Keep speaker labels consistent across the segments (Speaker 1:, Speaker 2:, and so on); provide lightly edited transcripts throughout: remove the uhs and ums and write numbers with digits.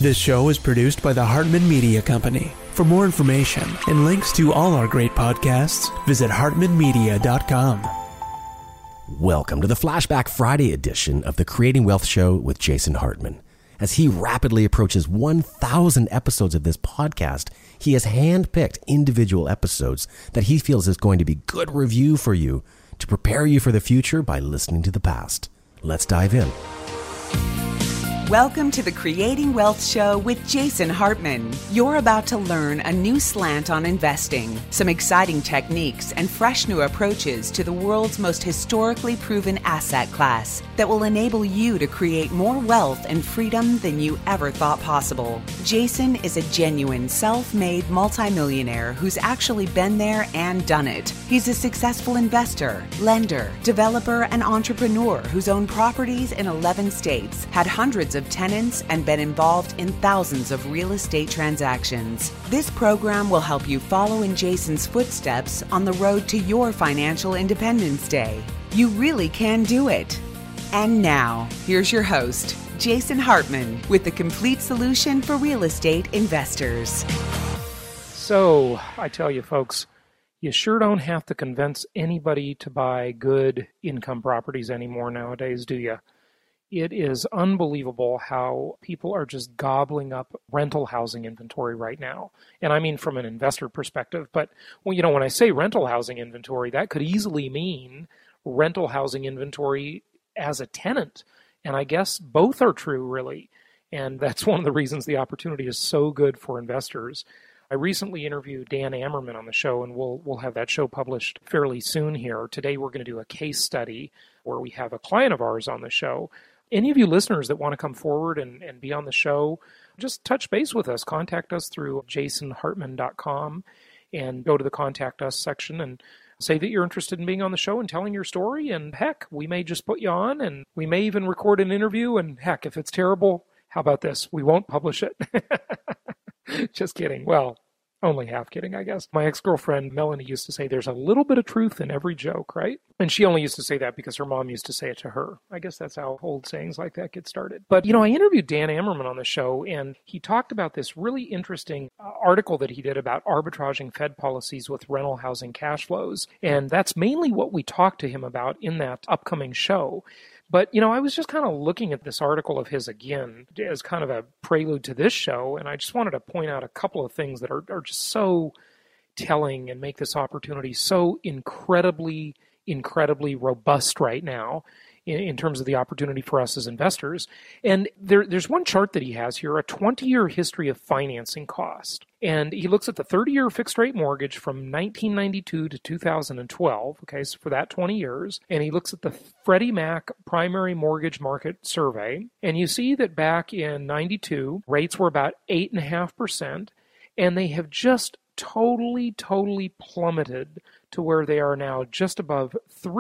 Speaker 1: This show is produced by the Hartman Media Company. For more information and links to all our great podcasts, visit hartmanmedia.com.
Speaker 2: Welcome to the Flashback Friday edition of the Creating Wealth Show with Jason Hartman. As he rapidly approaches 1,000 episodes of this podcast, he has handpicked individual episodes that he feels is going to be good review for you to prepare you for the future by listening to the past. Let's dive in.
Speaker 3: Welcome to the Creating Wealth Show with Jason Hartman. You're about to learn a new slant on investing, some exciting techniques, and fresh new approaches to the world's most historically proven asset class that will enable you to create more wealth and freedom than you ever thought possible. Jason is a genuine self-made multimillionaire who's actually been there and done it. He's a successful investor, lender, developer, and entrepreneur who's owned properties in 11 states, had hundreds of tenants, and been involved in thousands of real estate transactions. This program will help you follow in Jason's footsteps on the road to your financial independence day. You really can do it. And now, here's your host, Jason Hartman, with the complete solution for real estate investors.
Speaker 4: So, I tell you folks, you sure don't have to convince anybody to buy good income properties anymore nowadays, do you? It is unbelievable how people are just gobbling up rental housing inventory right now. And I mean from an investor perspective. But when I say rental housing inventory, that could easily mean rental housing inventory as a tenant. And I guess both are true, really. And that's one of the reasons the opportunity is so good for investors. I recently interviewed Dan Ammerman on the show, and we'll have that show published fairly soon here. Today we're going to do a case study where we have a client of ours on the show. Any of you listeners that want to come forward and be on the show, just touch base with us. Contact us through jasonhartman.com and go to the Contact Us section and say that you're interested in being on the show and telling your story. And heck, we may just put you on, and we may even record an interview. And heck, if it's terrible, how about this? We won't publish it. Just kidding. Well, only half kidding, I guess. My ex-girlfriend, Melanie, used to say there's a little bit of truth in every joke, right? And she only used to say that because her mom used to say it to her. I guess that's how old sayings like that get started. But, I interviewed Dan Ammerman on the show, and he talked about this really interesting article that he did about arbitraging Fed policies with rental housing cash flows. And that's mainly what we talked to him about in that upcoming show. But, I was just kind of looking at this article of his again as kind of a prelude to this show, and I just wanted to point out a couple of things that are just so telling and make this opportunity so incredibly robust right now in terms of the opportunity for us as investors. And there's one chart that he has here, a 20-year history of financing cost. And he looks at the 30-year fixed-rate mortgage from 1992 to 2012, okay, so for that 20 years. And he looks at the Freddie Mac primary mortgage market survey. And you see that back in 92, rates were about 8.5%, and they have just totally plummeted to where they are now just above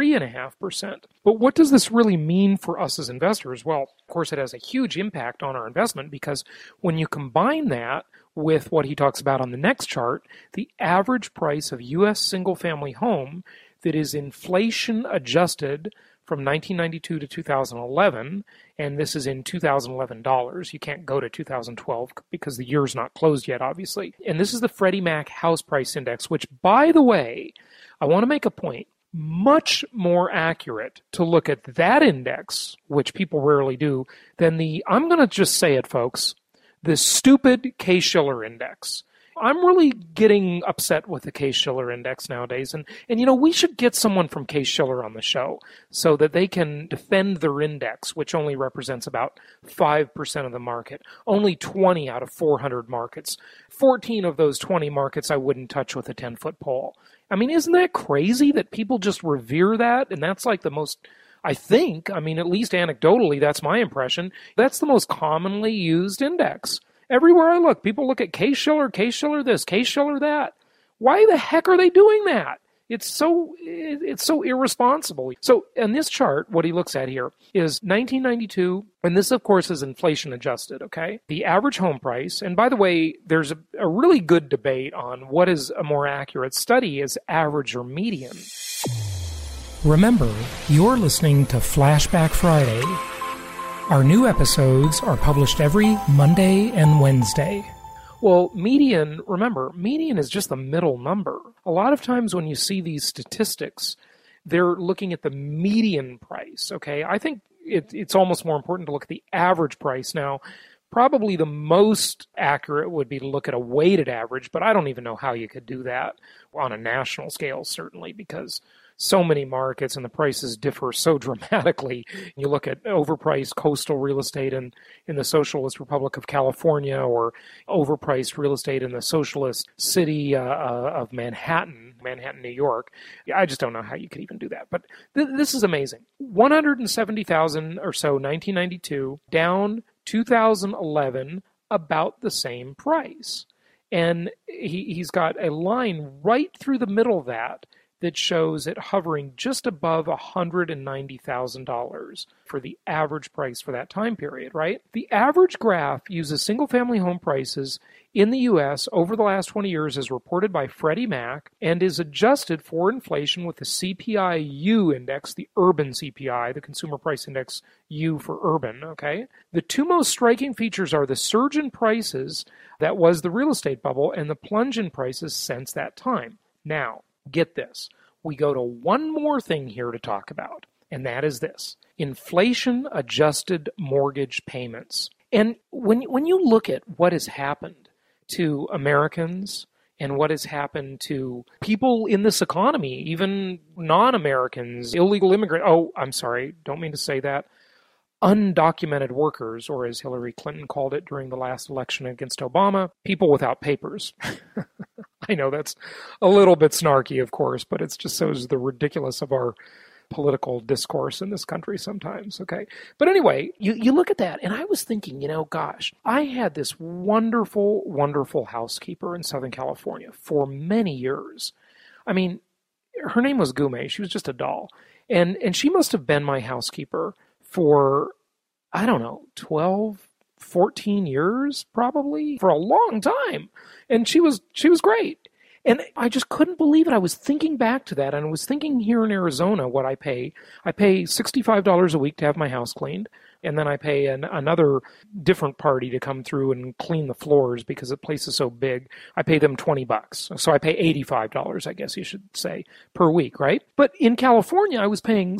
Speaker 4: 3.5%. But what does this really mean for us as investors? Well, of course, it has a huge impact on our investment, because when you combine that with what he talks about on the next chart, the average price of U.S. single-family home that is inflation adjusted from 1992 to 2011, and this is in 2011 dollars. You can't go to 2012 because the year's not closed yet, obviously. And this is the Freddie Mac House Price Index, which, by the way, I want to make a point, much more accurate to look at that index, which people rarely do, than I'm going to just say it, folks, the stupid Case-Shiller Index. I'm really getting upset with the Case-Shiller Index nowadays. And we should get someone from Case-Shiller on the show so that they can defend their index, which only represents about 5% of the market. Only 20 out of 400 markets. 14 of those 20 markets I wouldn't touch with a 10-foot pole. I mean, isn't that crazy that people just revere that? And that's like the most... I think, at least anecdotally, that's my impression, that's the most commonly used index. Everywhere I look, people look at Case-Shiller, Case-Shiller this, Case-Shiller that. Why the heck are they doing that? It's so irresponsible. So in this chart, what he looks at here is 1992, and this, of course, is inflation adjusted, okay? The average home price, and by the way, there's a really good debate on what is a more accurate study, is average or median.
Speaker 5: Remember, you're listening to Flashback Friday
Speaker 4: Our new episodes are published every Monday and Wednesday. Well, median, remember, median is just the middle number. A lot of times when you see these statistics, they're looking at the median price, okay? I think it's almost more important to look at the average price. Now, probably the most accurate would be to look at a weighted average, but I don't even know how you could do that on a national scale, certainly, because so many markets and the prices differ so dramatically. You look at overpriced coastal real estate in the Socialist Republic of California, or overpriced real estate in the socialist city of Manhattan, New York. I just don't know how you could even do that. But this is amazing. 170,000 or so, 1992, down 2011, about the same price. And he's got a line right through the middle of that shows it hovering just above $190,000 for the average price for that time period, right? The average graph uses single-family home prices in the U.S. over the last 20 years as reported by Freddie Mac and is adjusted for inflation with the CPI-U index, the urban CPI, the Consumer Price Index U for urban, okay? The two most striking features are the surge in prices that was the real estate bubble and the plunge in prices since that time. Now, get this. We go to one more thing here to talk about, and that is this: inflation-adjusted mortgage payments. And when you look at what has happened to Americans and what has happened to people in this economy, even non-Americans, illegal immigrants, don't mean to say that, undocumented workers, or as Hillary Clinton called it during the last election against Obama, people without papers. I know that's a little bit snarky, of course, but it's just shows the ridiculous of our political discourse in this country sometimes, okay? But anyway, you look at that, and I was thinking, gosh, I had this wonderful, wonderful housekeeper in Southern California for many years. I mean, her name was Gume. She was just a doll. And she must have been my housekeeper for, 12, 14 years, probably, for a long time. And she was great. And I just couldn't believe it. I was thinking back to that, and I was thinking here in Arizona what I pay. I pay $65 a week to have my house cleaned, and then I pay another different party to come through and clean the floors because the place is so big. I pay them $20. So I pay $85, I guess you should say, per week, right? But in California, I was paying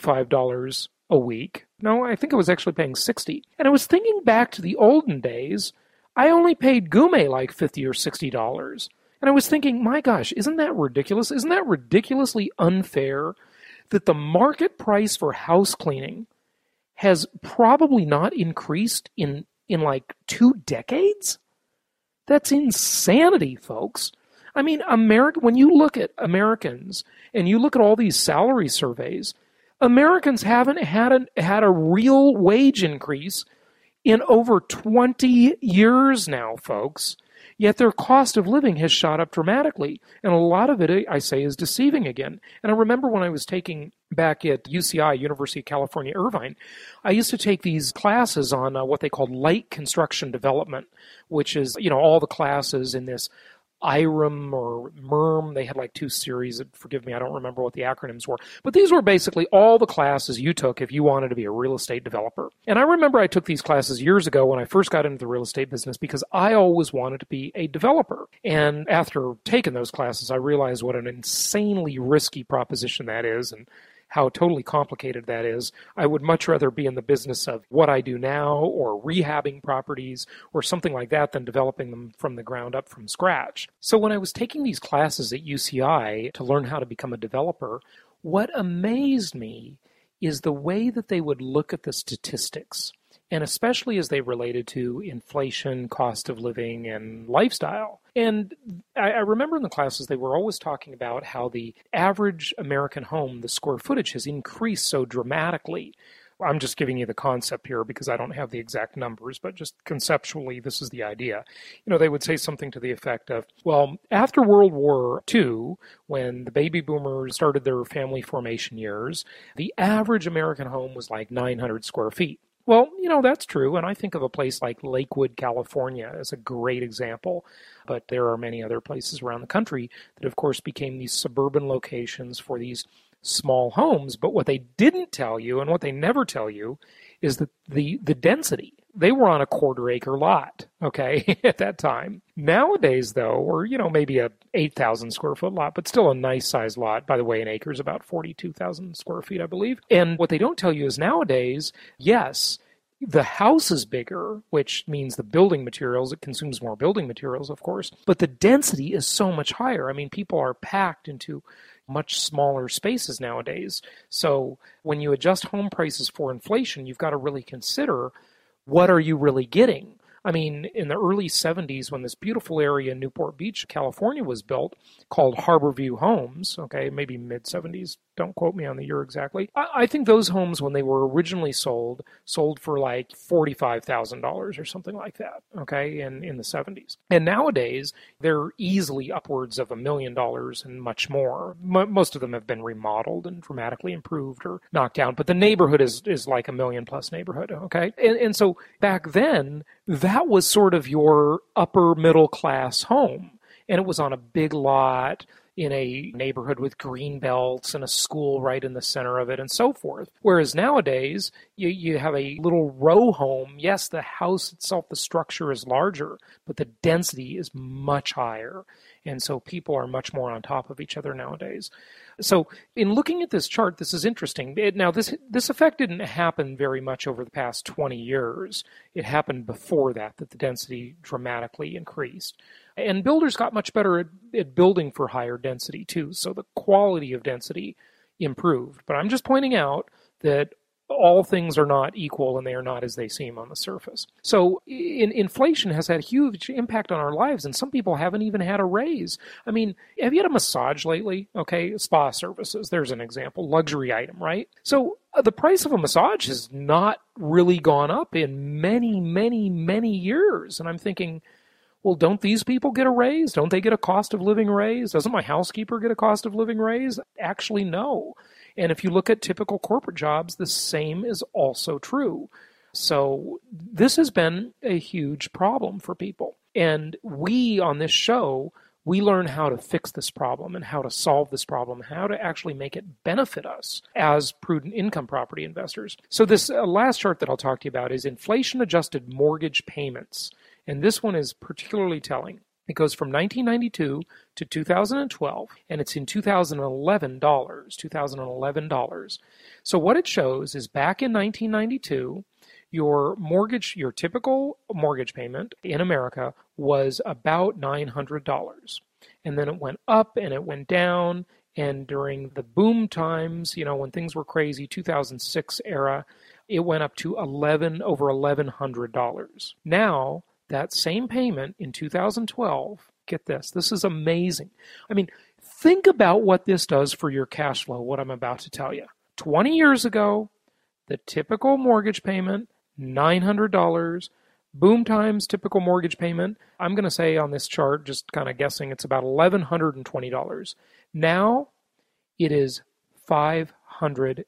Speaker 4: $65 a week. No, I think I was actually paying $60. And I was thinking back to the olden days, I only paid Gume like $50 or $60. And I was thinking, my gosh, isn't that ridiculous? Isn't that ridiculously unfair that the market price for house cleaning has probably not increased in like 2 decades? That's insanity, folks. I mean, when you look at Americans and you look at all these salary surveys, Americans haven't had a real wage increase in over 20 years now, folks. Yet their cost of living has shot up dramatically. And a lot of it, I say, is deceiving again. And I remember when I was taking back at UCI, University of California, Irvine, I used to take these classes on what they called light construction development, which is, all the classes in this IRM or MERM. They had like 2 series. Forgive me, I don't remember what the acronyms were. But these were basically all the classes you took if you wanted to be a real estate developer. And I remember I took these classes years ago when I first got into the real estate business because I always wanted to be a developer. And after taking those classes, I realized what an insanely risky proposition that is and how totally complicated that is. I would much rather be in the business of what I do now or rehabbing properties or something like that than developing them from the ground up from scratch. So when I was taking these classes at UCI to learn how to become a developer, what amazed me is the way that they would look at the statistics, and especially as they related to inflation, cost of living, and lifestyle. And I remember in the classes they were always talking about how the average American home, the square footage, has increased so dramatically. I'm just giving you the concept here because I don't have the exact numbers, but just conceptually, this is the idea. They would say something to the effect of, well, after World War II, when the baby boomers started their family formation years, the average American home was like 900 square feet. Well, that's true, and I think of a place like Lakewood, California as a great example, but there are many other places around the country that, of course, became these suburban locations for these small homes. But what they didn't tell you, and what they never tell you, is that the density. They were on a quarter-acre lot, okay, at that time. Nowadays, though, or, maybe a 8,000 square foot lot, but still a nice-sized lot. By the way, an acre is about 42,000 square feet, I believe. And what they don't tell you is nowadays, yes, the house is bigger, which means the building materials, it consumes more building materials, of course, but the density is so much higher. I mean, people are packed into much smaller spaces nowadays. So when you adjust home prices for inflation, you've got to really consider, what are you really getting? I mean, in the early 70s, when this beautiful area in Newport Beach, California was built, called Harborview Homes, okay, maybe mid-70s, don't quote me on the year exactly. I think those homes, when they were originally sold for like $45,000 or something like that, okay, in the 70s. And nowadays, they're easily upwards of $1 million and much more. Most of them have been remodeled and dramatically improved or knocked down, but the neighborhood is like $1 million plus neighborhood, okay? And so back then, that was sort of your upper middle class home. And it was on a big lot in a neighborhood with green belts and a school right in the center of it and so forth. Whereas nowadays, you have a little row home. Yes, the house itself, the structure is larger, but the density is much higher. And so people are much more on top of each other nowadays. So in looking at this chart, this is interesting. Now, this effect didn't happen very much over the past 20 years. It happened before that the density dramatically increased. And builders got much better at building for higher density, too. So the quality of density improved. But I'm just pointing out that all things are not equal and they are not as they seem on the surface. So inflation has had a huge impact on our lives, and some people haven't even had a raise. I mean, have you had a massage lately? Okay, spa services, there's an example, luxury item, right? So the price of a massage has not really gone up in many, many, many years. And I'm thinking, well, don't these people get a raise? Don't they get a cost of living raise? Doesn't my housekeeper get a cost of living raise? Actually, no. And if you look at typical corporate jobs, the same is also true. So this has been a huge problem for people. And we, on this show, we learn how to fix this problem and how to solve this problem, how to actually make it benefit us as prudent income property investors. So this last chart that I'll talk to you about is inflation-adjusted mortgage payments. And this one is particularly telling. It goes from 1992 to 2012, and it's in $2011. So what it shows is back in 1992, your typical mortgage payment in America was about $900. And then it went up and it went down, and during the boom times, when things were crazy, 2006 era, it went up to over $1,100. Now, that same payment in 2012, get this is amazing. I mean, think about what this does for your cash flow, what I'm about to tell you. 20 years ago, the typical mortgage payment, $900. Boom times, typical mortgage payment, I'm going to say on this chart, just kind of guessing, it's about $1,120. Now, it is $570.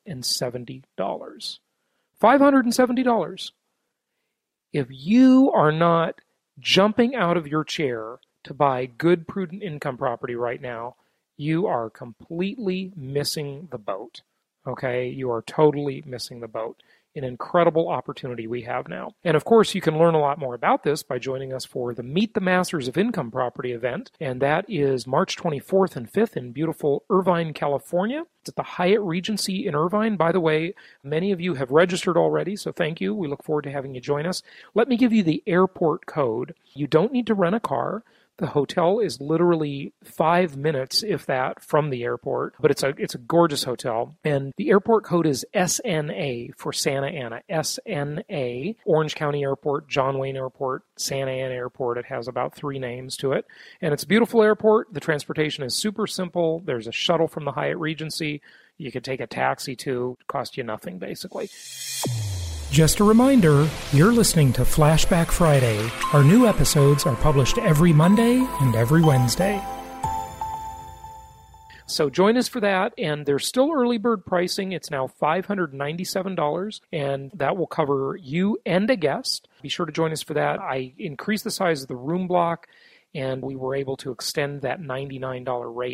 Speaker 4: $570. If you are not jumping out of your chair to buy good, prudent income property right now, you are completely missing the boat. Okay? You are totally missing the boat. An incredible opportunity we have now. And of course, you can learn a lot more about this by joining us for the Meet the Masters of Income Property event. And that is March 24th and 5th in beautiful Irvine, California. It's at the Hyatt Regency in Irvine. By the way, many of you have registered already, so thank you. We look forward to having you join us. Let me give you the airport code. You don't need to rent a car. The hotel is literally 5 minutes, if that, from the airport, but it's a gorgeous hotel. And the airport code is SNA for Santa Ana. SNA, Orange County Airport, John Wayne Airport, Santa Ana Airport. It has about 3 names to it. And it's a beautiful airport. The transportation is super simple. There's a shuttle from the Hyatt Regency. You could take a taxi too. It costs you nothing, basically. Just a reminder, you're listening to Flashback Friday. Our new episodes are published every Monday and every Wednesday. So join us for that, and there's still early bird pricing. It's now $597, and that will cover you and a guest. Be sure to join us for that. I increased the size of the room block, and we were able to extend that $99 rate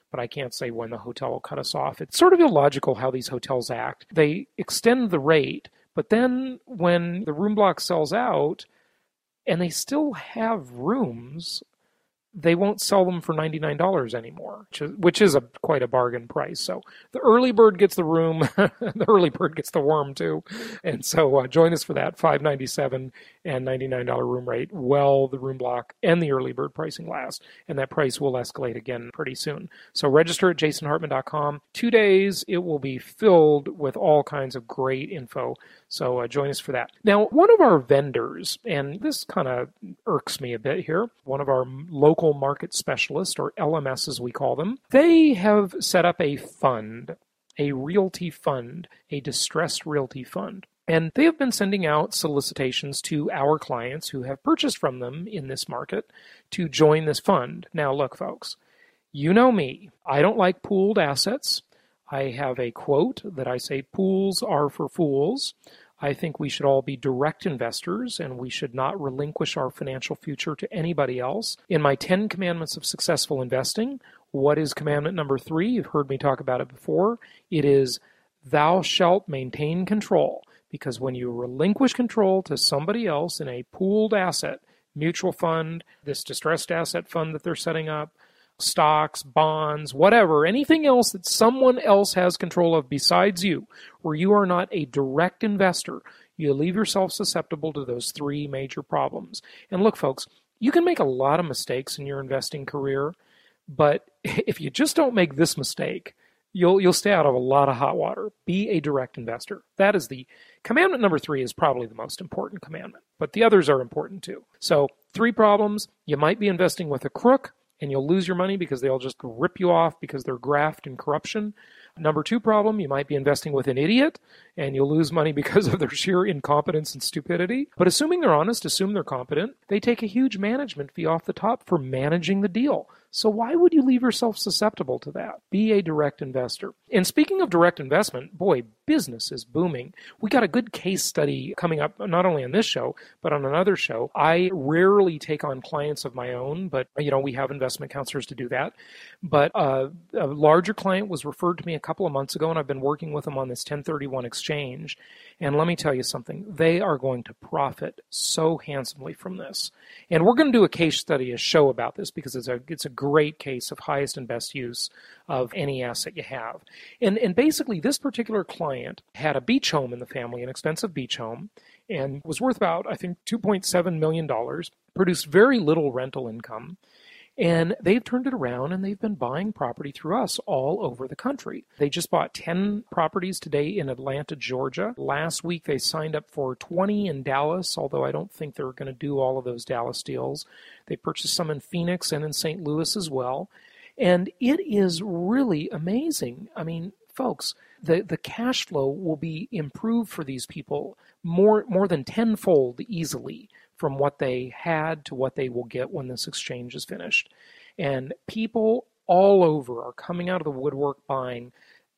Speaker 4: but I can't say when the hotel will cut us off. It's sort of illogical how these hotels act. They extend the rate, but then when the room block sells out and they still have rooms, they won't sell them for $99 anymore, which is quite a bargain price. So the early bird gets the room, the early bird gets the worm too. And so join us for that $597 and $99 room rate while the room block and the early bird pricing last. And that price will escalate again pretty soon. So register at jasonhartman.com. 2 days, it will be filled with all kinds of great info. So join us for that. Now, one of our vendors, and this kind of irks me a bit here, one of our local market specialists, or LMS as we call them, they have set up a fund, a realty fund, a distressed realty fund. And they have been sending out solicitations to our clients who have purchased from them in this market to join this fund. Now, look, folks, you know me. I don't like pooled assets. I have a quote that I say, pools are for fools. I think we should all be direct investors and we should not relinquish our financial future to anybody else. In my 10 commandments of successful investing, what is commandment number 3? You've heard me talk about it before. It is, thou shalt maintain control. Because when you relinquish control to somebody else in a pooled asset, mutual fund, this distressed asset fund that they're setting up, stocks, bonds, whatever, anything else that someone else has control of besides you, where you are not a direct investor, you leave yourself susceptible to those 3 major problems. And look, folks, you can make a lot of mistakes in your investing career, but if you just don't make this mistake, you'll stay out of a lot of hot water. Be a direct investor. That is the commandment number 3 is probably the most important commandment, but the others are important too. So 3 problems. You might be investing with a crook, and you'll lose your money because they'll just rip you off because they're graft and corruption. Number 2 problem, you might be investing with an idiot, and you'll lose money because of their sheer incompetence and stupidity. But assuming they're honest, assume they're competent, they take a huge management fee off the top for managing the deal. So why would you leave yourself susceptible to that? Be a direct investor. And speaking of direct investment, boy, business is booming. We got a good case study coming up, not only on this show, but on another show. I rarely take on clients of my own, but we have investment counselors to do that. But a larger client was referred to me a couple of months ago, and I've been working with them on this 1031 exchange. And let me tell you something, they are going to profit so handsomely from this. And we're going to do a case study, a show about this, because it's a great case of highest and best use of any asset you have. And basically, this particular client had a beach home in the family, an expensive beach home, and was worth about, I think, $2.7 million, produced very little rental income. And they've turned it around, and they've been buying property through us all over the country. They just bought 10 properties today in Atlanta, Georgia. Last week, they signed up for 20 in Dallas, although I don't think they're going to do all of those Dallas deals. They purchased some in Phoenix and in St. Louis as well. And it is really amazing. I mean, folks, the cash flow will be improved for these people more than tenfold easily from what they had to what they will get when this exchange is finished. And people all over are coming out of the woodwork buying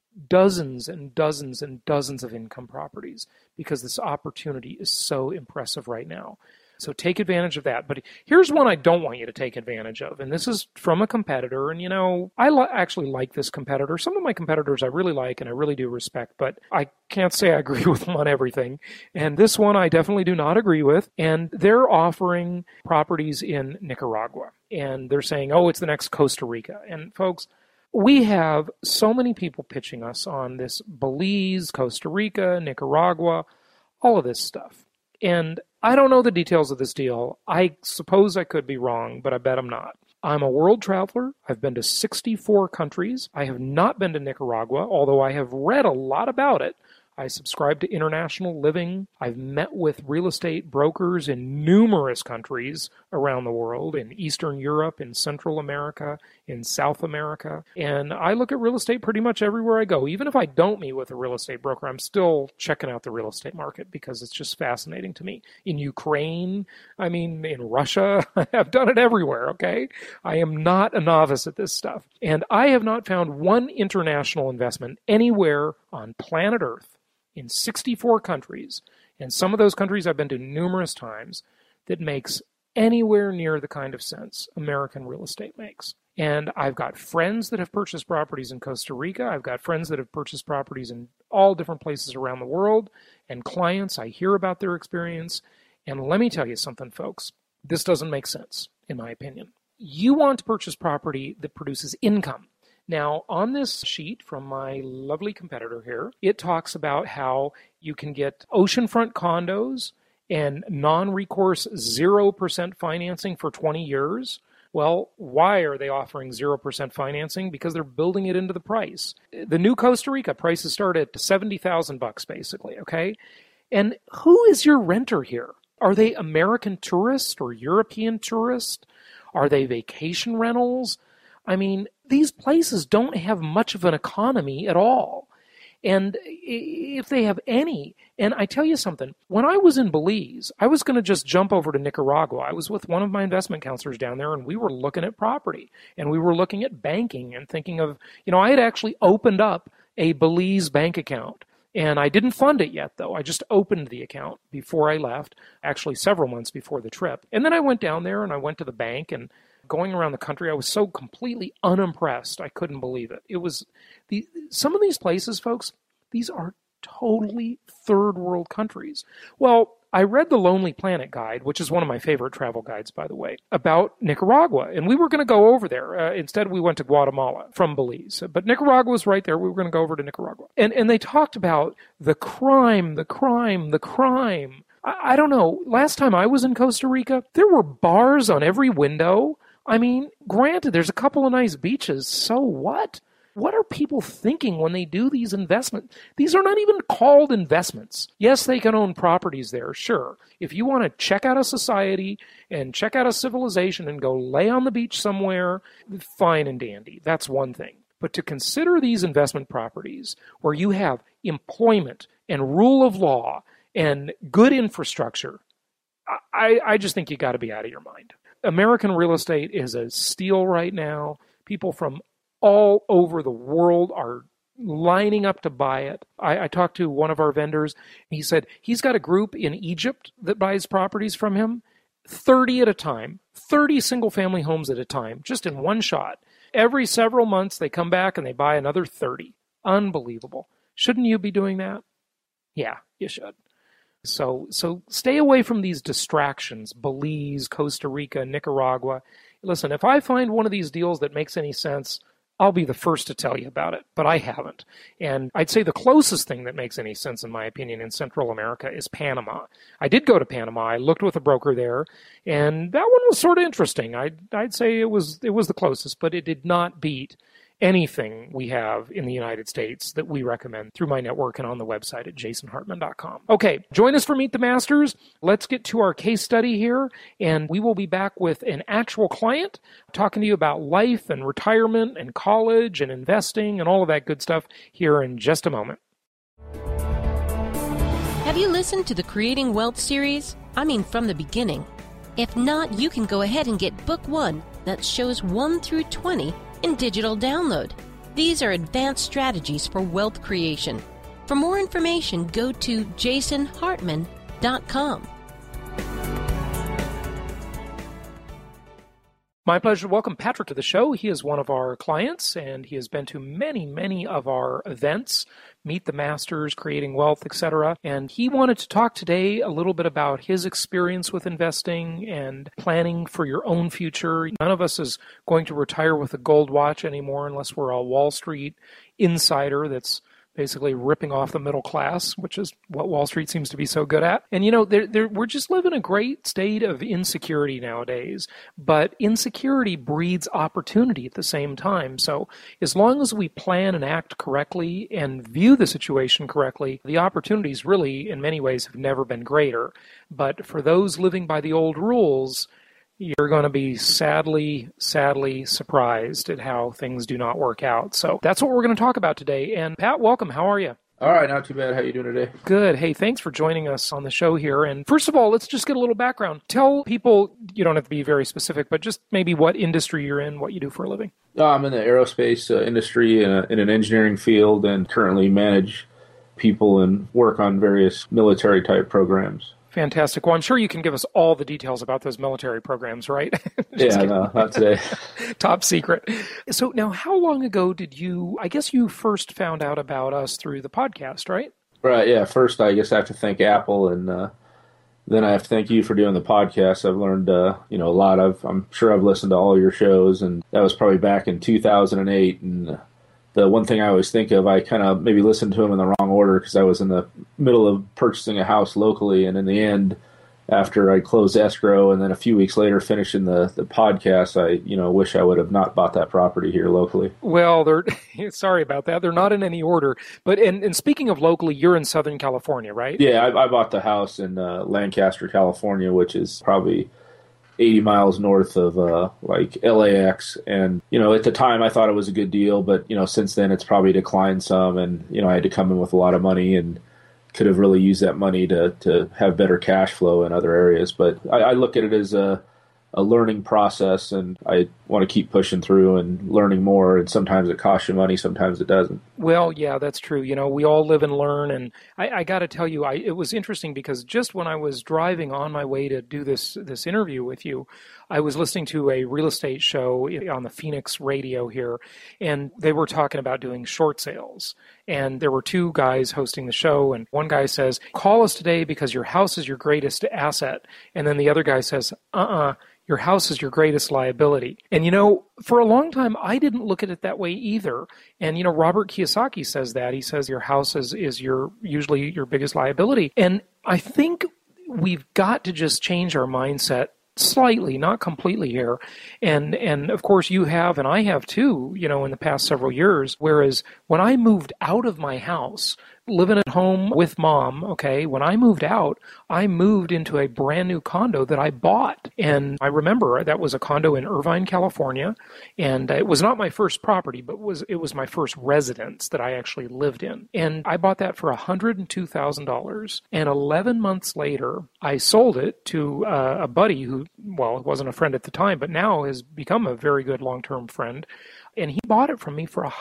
Speaker 4: dozens and dozens and dozens of income properties because this opportunity is so impressive right now. So take advantage of that. But here's one I don't want you to take advantage of. And this is from a competitor. And, I actually like this competitor. Some of my competitors I really like and I really do respect, but I can't say I agree with them on everything. And this one I definitely do not agree with. And they're offering properties in Nicaragua. And they're saying, oh, it's the next Costa Rica. And folks, we have so many people pitching us on this Belize, Costa Rica, Nicaragua, all of this stuff. And I don't know the details of this deal. I suppose I could be wrong, but I bet I'm not. I'm a world traveler. I've been to 64 countries. I have not been to Nicaragua, although I have read a lot about it. I subscribe to International Living. I've met with real estate brokers in numerous countries around the world, in Eastern Europe, in Central America, in South America. And I look at real estate pretty much everywhere I go. Even if I don't meet with a real estate broker, I'm still checking out the real estate market because it's just fascinating to me. In Ukraine, in Russia, I've done it everywhere, okay? I am not a novice at this stuff. And I have not found one international investment anywhere on planet Earth in 64 countries, and some of those countries I've been to numerous times, that makes anywhere near the kind of sense American real estate makes. And I've got friends that have purchased properties in Costa Rica. I've got friends that have purchased properties in all different places around the world, and clients. I hear about their experience. And let me tell you something, folks. This doesn't make sense, in my opinion. You want to purchase property that produces income. Now, on this sheet from my lovely competitor here, it talks about how you can get oceanfront condos and non-recourse 0% financing for 20 years. Well, why are they offering 0% financing? Because they're building it into the price. The new Costa Rica prices start at $70,000 basically, okay? And who is your renter here? Are they American tourists or European tourists? Are they vacation rentals? I mean, these places don't have much of an economy at all. And if they have any, and I tell you something, when I was in Belize, I was going to just jump over to Nicaragua. I was with one of my investment counselors down there, and we were looking at property, and we were looking at banking and thinking of, I had actually opened up a Belize bank account. And I didn't fund it yet, though. I just opened the account before I left, actually several months before the trip. And then I went down there and I went to the bank, and going around the country, I was so completely unimpressed. I couldn't believe it. It was some of these places, folks, these are totally third world countries. Well, I read the Lonely Planet guide, which is one of my favorite travel guides, by the way, about Nicaragua. And we were going to go over there. Instead, we went to Guatemala from Belize. But Nicaragua was right there. We were going to go over to Nicaragua. And they talked about the crime. I don't know. Last time I was in Costa Rica, there were bars on every window. I mean, granted, there's a couple of nice beaches. So what? What are people thinking when they do these investments? These are not even called investments. Yes, they can own properties there, sure. If you want to check out a society and check out a civilization and go lay on the beach somewhere, fine and dandy. That's one thing. But to consider these investment properties where you have employment and rule of law and good infrastructure, I just think you got to be out of your mind. American real estate is a steal right now. People from all over the world are lining up to buy it. I talked to one of our vendors. He said he's got a group in Egypt that buys properties from him, 30 at a time, 30 single-family homes at a time, just in one shot. Every several months, they come back and they buy another 30. Unbelievable. Shouldn't you be doing that? Yeah, you should. So stay away from these distractions, Belize, Costa Rica, Nicaragua. Listen, if I find one of these deals that makes any sense, I'll be the first to tell you about it, but I haven't. And I'd say the closest thing that makes any sense, in my opinion, in Central America is Panama. I did go to Panama. I looked with a broker there, and that one was sort of interesting. I'd say it was the closest, but it did not beat anything we have in the United States that we recommend through my network and on the website at jasonhartman.com. Okay, join us for Meet the Masters. Let's get to our case study here, and we will be back with an actual client talking to you about life and retirement and college and investing and all of that good stuff here in just a moment.
Speaker 5: Have you listened to the Creating Wealth series? I mean, from the beginning. If not, you can go ahead and get Book 1, that shows 1 through 20, in digital download. These are advanced strategies for wealth creation. For more information, go to jasonhartman.com.
Speaker 4: My pleasure to welcome Patrick to the show. He is one of our clients, and he has been to many, many of our events, Meet the Masters, Creating Wealth, etc. And he wanted to talk today a little bit about his experience with investing and planning for your own future. None of us is going to retire with a gold watch anymore unless we're a Wall Street insider that's basically ripping off the middle class, which is what Wall Street seems to be so good at. And, we're just living a great state of insecurity nowadays, but insecurity breeds opportunity at the same time. So as long as we plan and act correctly and view the situation correctly, the opportunities really, in many ways, have never been greater. But for those living by the old rules, you're going to be sadly surprised at how things do not work out. So that's what we're going to talk about today. And Pat, welcome. How are you?
Speaker 6: All right, not too bad. How you doing today?
Speaker 4: Good. Hey, thanks for joining us on the show here. And first of all, let's just get a little background. Tell people, you don't have to be very specific, but just maybe what industry you're in, what you do for a living.
Speaker 6: I'm in the aerospace industry in an engineering field and currently manage people and work on various military-type programs.
Speaker 4: Fantastic. Well, I'm sure you can give us all the details about those military programs, right?
Speaker 6: Yeah, no, not today.
Speaker 4: Top secret. So now, how long ago did I guess you first found out about us through the podcast, right?
Speaker 6: Right, yeah. First, I guess I have to thank Apple, and then I have to thank you for doing the podcast. I've learned, a lot. I'm sure I've listened to all your shows, and that was probably back in 2008. And the one thing I always think of, I kind of maybe listened to them in the wrong order because I was in the middle of purchasing a house locally, and in the end, after I closed escrow and then a few weeks later finishing the podcast, I wish I would have not bought that property here locally.
Speaker 4: Well, sorry about that. They're not in any order. But and speaking of locally, you're in Southern California, right?
Speaker 6: Yeah, I bought the house in Lancaster, California, which is probably 80 miles north of LAX. And, at the time I thought it was a good deal, but, since then it's probably declined some. And, I had to come in with a lot of money and could have really used that money to have better cash flow in other areas. But I look at it as a learning process, and I want to keep pushing through and learning more. And sometimes it costs you money, sometimes it doesn't.
Speaker 4: Well, yeah, that's true. We all live and learn. And I got to tell you, it was interesting because just when I was driving on my way to do this interview with you, I was listening to a real estate show on the Phoenix radio here, and they were talking about doing short sales. And there were two guys hosting the show, and one guy says, "Call us today because your house is your greatest asset." And then the other guy says, your house is your greatest liability. And, for a long time, I didn't look at it that way either. And, Robert Kiyosaki says that. He says your house is usually your biggest liability. And I think we've got to just change our mindset slightly, not completely here. And of course you have, and I have too, in the past several years. Whereas when I moved out of my house, living at home with mom, okay, when I moved out, I moved into a brand new condo that I bought. And I remember that was a condo in Irvine, California. And it was not my first property, but it was my first residence that I actually lived in. And I bought that for $102,000. And 11 months later, I sold it to a buddy who, well, wasn't a friend at the time, but now has become a very good long-term friend. And he bought it from me for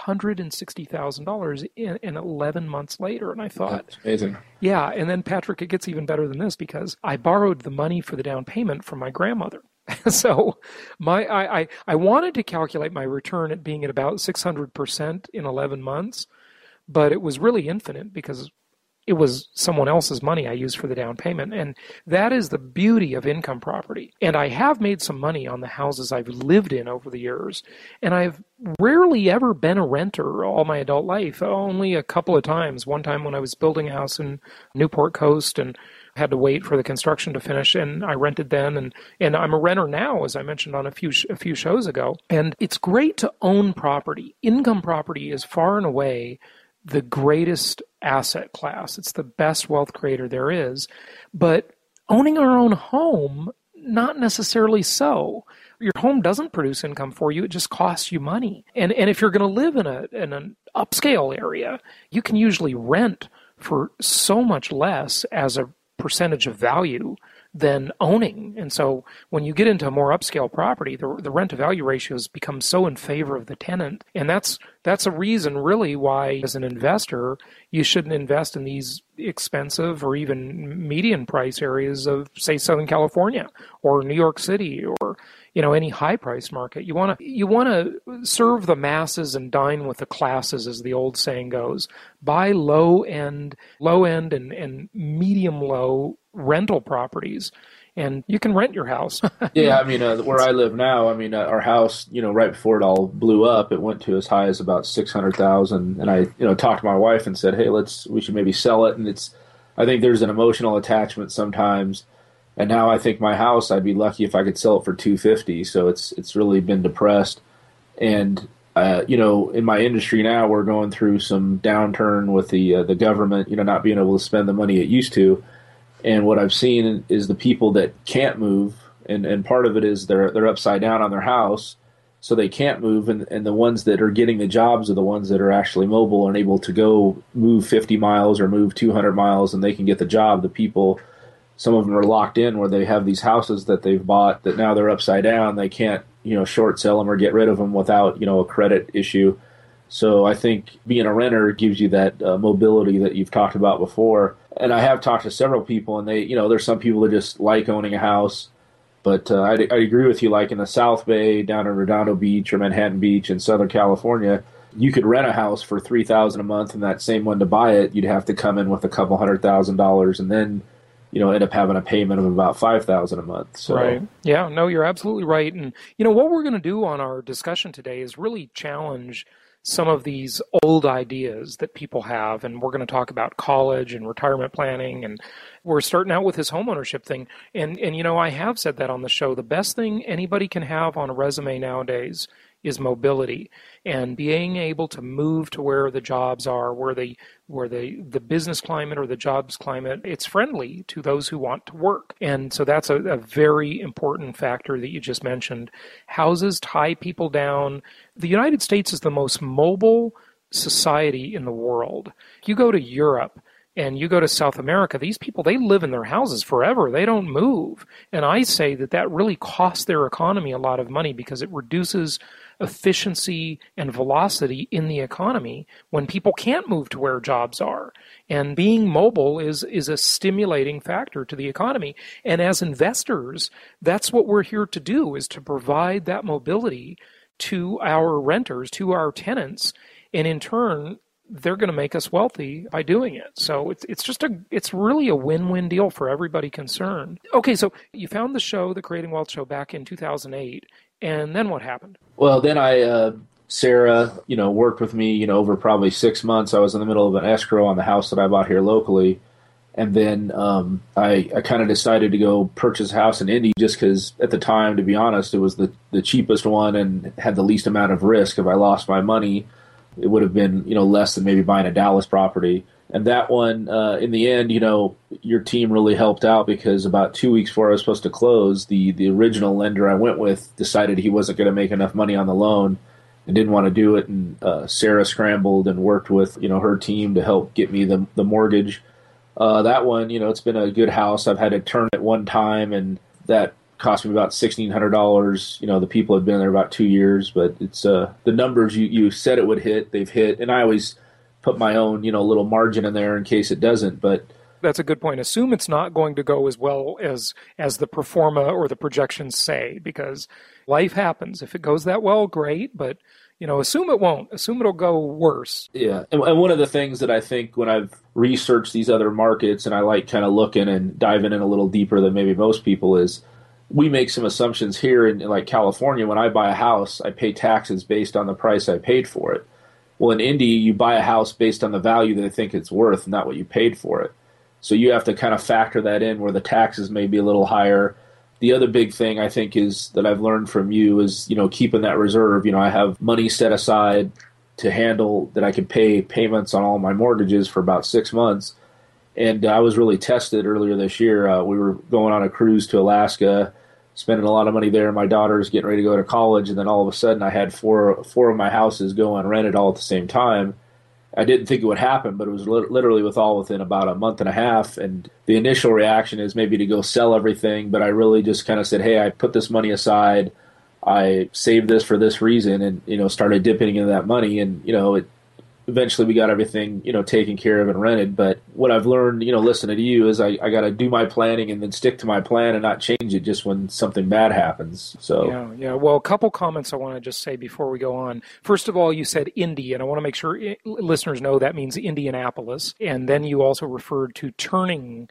Speaker 4: $160,000 in 11 months later. And I thought,
Speaker 6: that's amazing.
Speaker 4: Yeah. And then, Patrick, it gets even better than this because I borrowed the money for the down payment from my grandmother. So I wanted to calculate my return at being at about 600% in 11 months, but it was really infinite because it was someone else's money I used for the down payment. And that is the beauty of income property. And I have made some money on the houses I've lived in over the years. And I've rarely ever been a renter all my adult life, only a couple of times. One time when I was building a house in Newport Coast and had to wait for the construction to finish, and I rented then. And I'm a renter now, as I mentioned on a few shows ago. And it's great to own property. Income property is far and away the greatest asset class. It's the best wealth creator there is. But owning our own home, not necessarily so. Your home doesn't produce income for you. It just costs you money. And if you're going to live in an upscale area, you can usually rent for so much less as a percentage of value than owning. And so when you get into a more upscale property, the rent to value ratios become so in favor of the tenant. And that's a reason really why as an investor, you shouldn't invest in these expensive or even median price areas of, say, Southern California or New York City or any high price market. You want to serve the masses and dine with the classes, as the old saying goes. Buy low end and medium low rental properties, and you can rent your house.
Speaker 6: Yeah, where I live now, our house, right before it all blew up, it went to as high as about $600,000. And I, talked to my wife and said, hey, we should maybe sell it. And I think there's an emotional attachment sometimes. And now I think my house, I'd be lucky if I could sell it for $250,000. So it's really been depressed. And in my industry now, we're going through some downturn with the government, not being able to spend the money it used to. And what I've seen is the people that can't move, and part of it is they're upside down on their house, so they can't move. And the ones that are getting the jobs are the ones that are actually mobile and able to go move 50 miles or move 200 miles, and they can get the job. The people, some of them are locked in where they have these houses that they've bought that now they're upside down. They can't, short sell them or get rid of them without, a credit issue. So I think being a renter gives you that mobility that you've talked about before. And I have talked to several people, and there's some people that just like owning a house. But I agree with you, like in the South Bay, down in Redondo Beach or Manhattan Beach in Southern California, you could rent a house for $3,000 a month, and that same one to buy it, you'd have to come in with a couple $100,000, and then end up having a payment of about $5,000 a month. So.
Speaker 4: Right. Yeah, no, you're absolutely right. And, what we're going to do on our discussion today is really challenge some of these old ideas that people have. And we're going to talk about college and retirement planning. And we're starting out with this homeownership thing. And I have said that on the show. The best thing anybody can have on a resume nowadays is mobility, and being able to move to where the jobs are, where the business climate or the jobs climate, it's friendly to those who want to work. And so that's a very important factor that you just mentioned. Houses tie people down. The United States is the most mobile society in the world. You go to Europe and you go to South America, these people, they live in their houses forever. They don't move. And I say that really costs their economy a lot of money because it reduces efficiency and velocity in the economy when people can't move to where jobs are. And being mobile is a stimulating factor to the economy. And as investors, that's what we're here to do, is to provide that mobility to our renters, to our tenants, and in turn, they're going to make us wealthy by doing it. So it's really a win-win deal for everybody concerned. Okay, so you found the show, the Creating Wealth Show, back in 2008, and then what happened?
Speaker 6: Well, then Sarah, worked with me, over probably 6 months. I was in the middle of an escrow on the house that I bought here locally. And then I kind of decided to go purchase a house in Indy just because at the time, to be honest, it was the cheapest one and had the least amount of risk. If I lost my money, it would have been, less than maybe buying a Dallas property. And that one, in the end, your team really helped out because about 2 weeks before I was supposed to close, the original lender I went with decided he wasn't going to make enough money on the loan and didn't want to do it. And Sarah scrambled and worked with, her team to help get me the mortgage. That one, it's been a good house. I've had to turn it one time, and that cost me about $1,600. The people had been there about 2 years, but it's the numbers you said it would hit, they've hit. And I always put my own, little margin in there in case it doesn't. But
Speaker 4: that's a good point. Assume it's not going to go as well as the pro forma or the projections say, because life happens. If it goes that well, great, but assume it won't. Assume it'll go worse.
Speaker 6: Yeah, and one of the things that I think when I've researched these other markets, and I like kind of looking and diving in a little deeper than maybe most people, is we make some assumptions here in like California. When I buy a house, I pay taxes based on the price I paid for it. Well, in Indy, you buy a house based on the value that I think it's worth, not what you paid for it. So you have to kind of factor that in where the taxes may be a little higher. The other big thing I think is that I've learned from you is, keeping that reserve. I have money set aside to handle that I can pay payments on all my mortgages for about 6 months. And I was really tested earlier this year. We were going on a cruise to Alaska, spending a lot of money there. My daughter's getting ready to go to college. And then all of a sudden I had four of my houses go unrented all at the same time. I didn't think it would happen, but it was literally within about a month and a half. And the initial reaction is maybe to go sell everything, but I really just kind of said, hey, I put this money aside. I saved this for this reason, and, started dipping into that money. And, eventually we got everything, taken care of and rented. But what I've learned, listening to you is I got to do my planning and then stick to my plan and not change it just when something bad happens. So
Speaker 4: yeah. Well, a couple comments I want to just say before we go on. First of all, you said Indy, and I want to make sure listeners know that means Indianapolis. And then you also referred to turning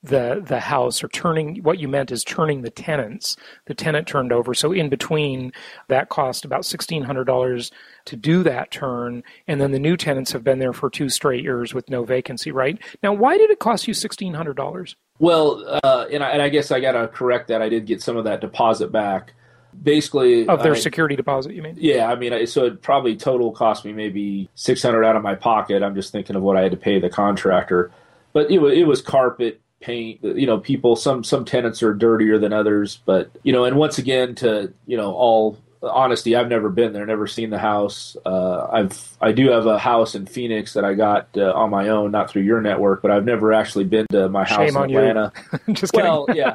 Speaker 4: the house, or turning, what you meant is turning the tenants. The tenant turned over. So in between, that cost about $1,600 to do that turn. And then the new tenants have been there for 2 straight years with no vacancy, right? Now, why did it cost you $1,600?
Speaker 6: Well, and I guess I got to correct that. I did get some of that deposit back. Basically,
Speaker 4: of their security deposit, you mean?
Speaker 6: Yeah, I mean, so it probably total cost me maybe $600 out of my pocket. I'm just thinking of what I had to pay the contractor. But it was carpet, paint, people, some tenants are dirtier than others, but, and once again, to, all honesty, I've never been there, never seen the house. I do have a house in Phoenix that I got on my own, not through your network, but I've never actually been to my house in Atlanta.
Speaker 4: Just kidding.
Speaker 6: Well, yeah.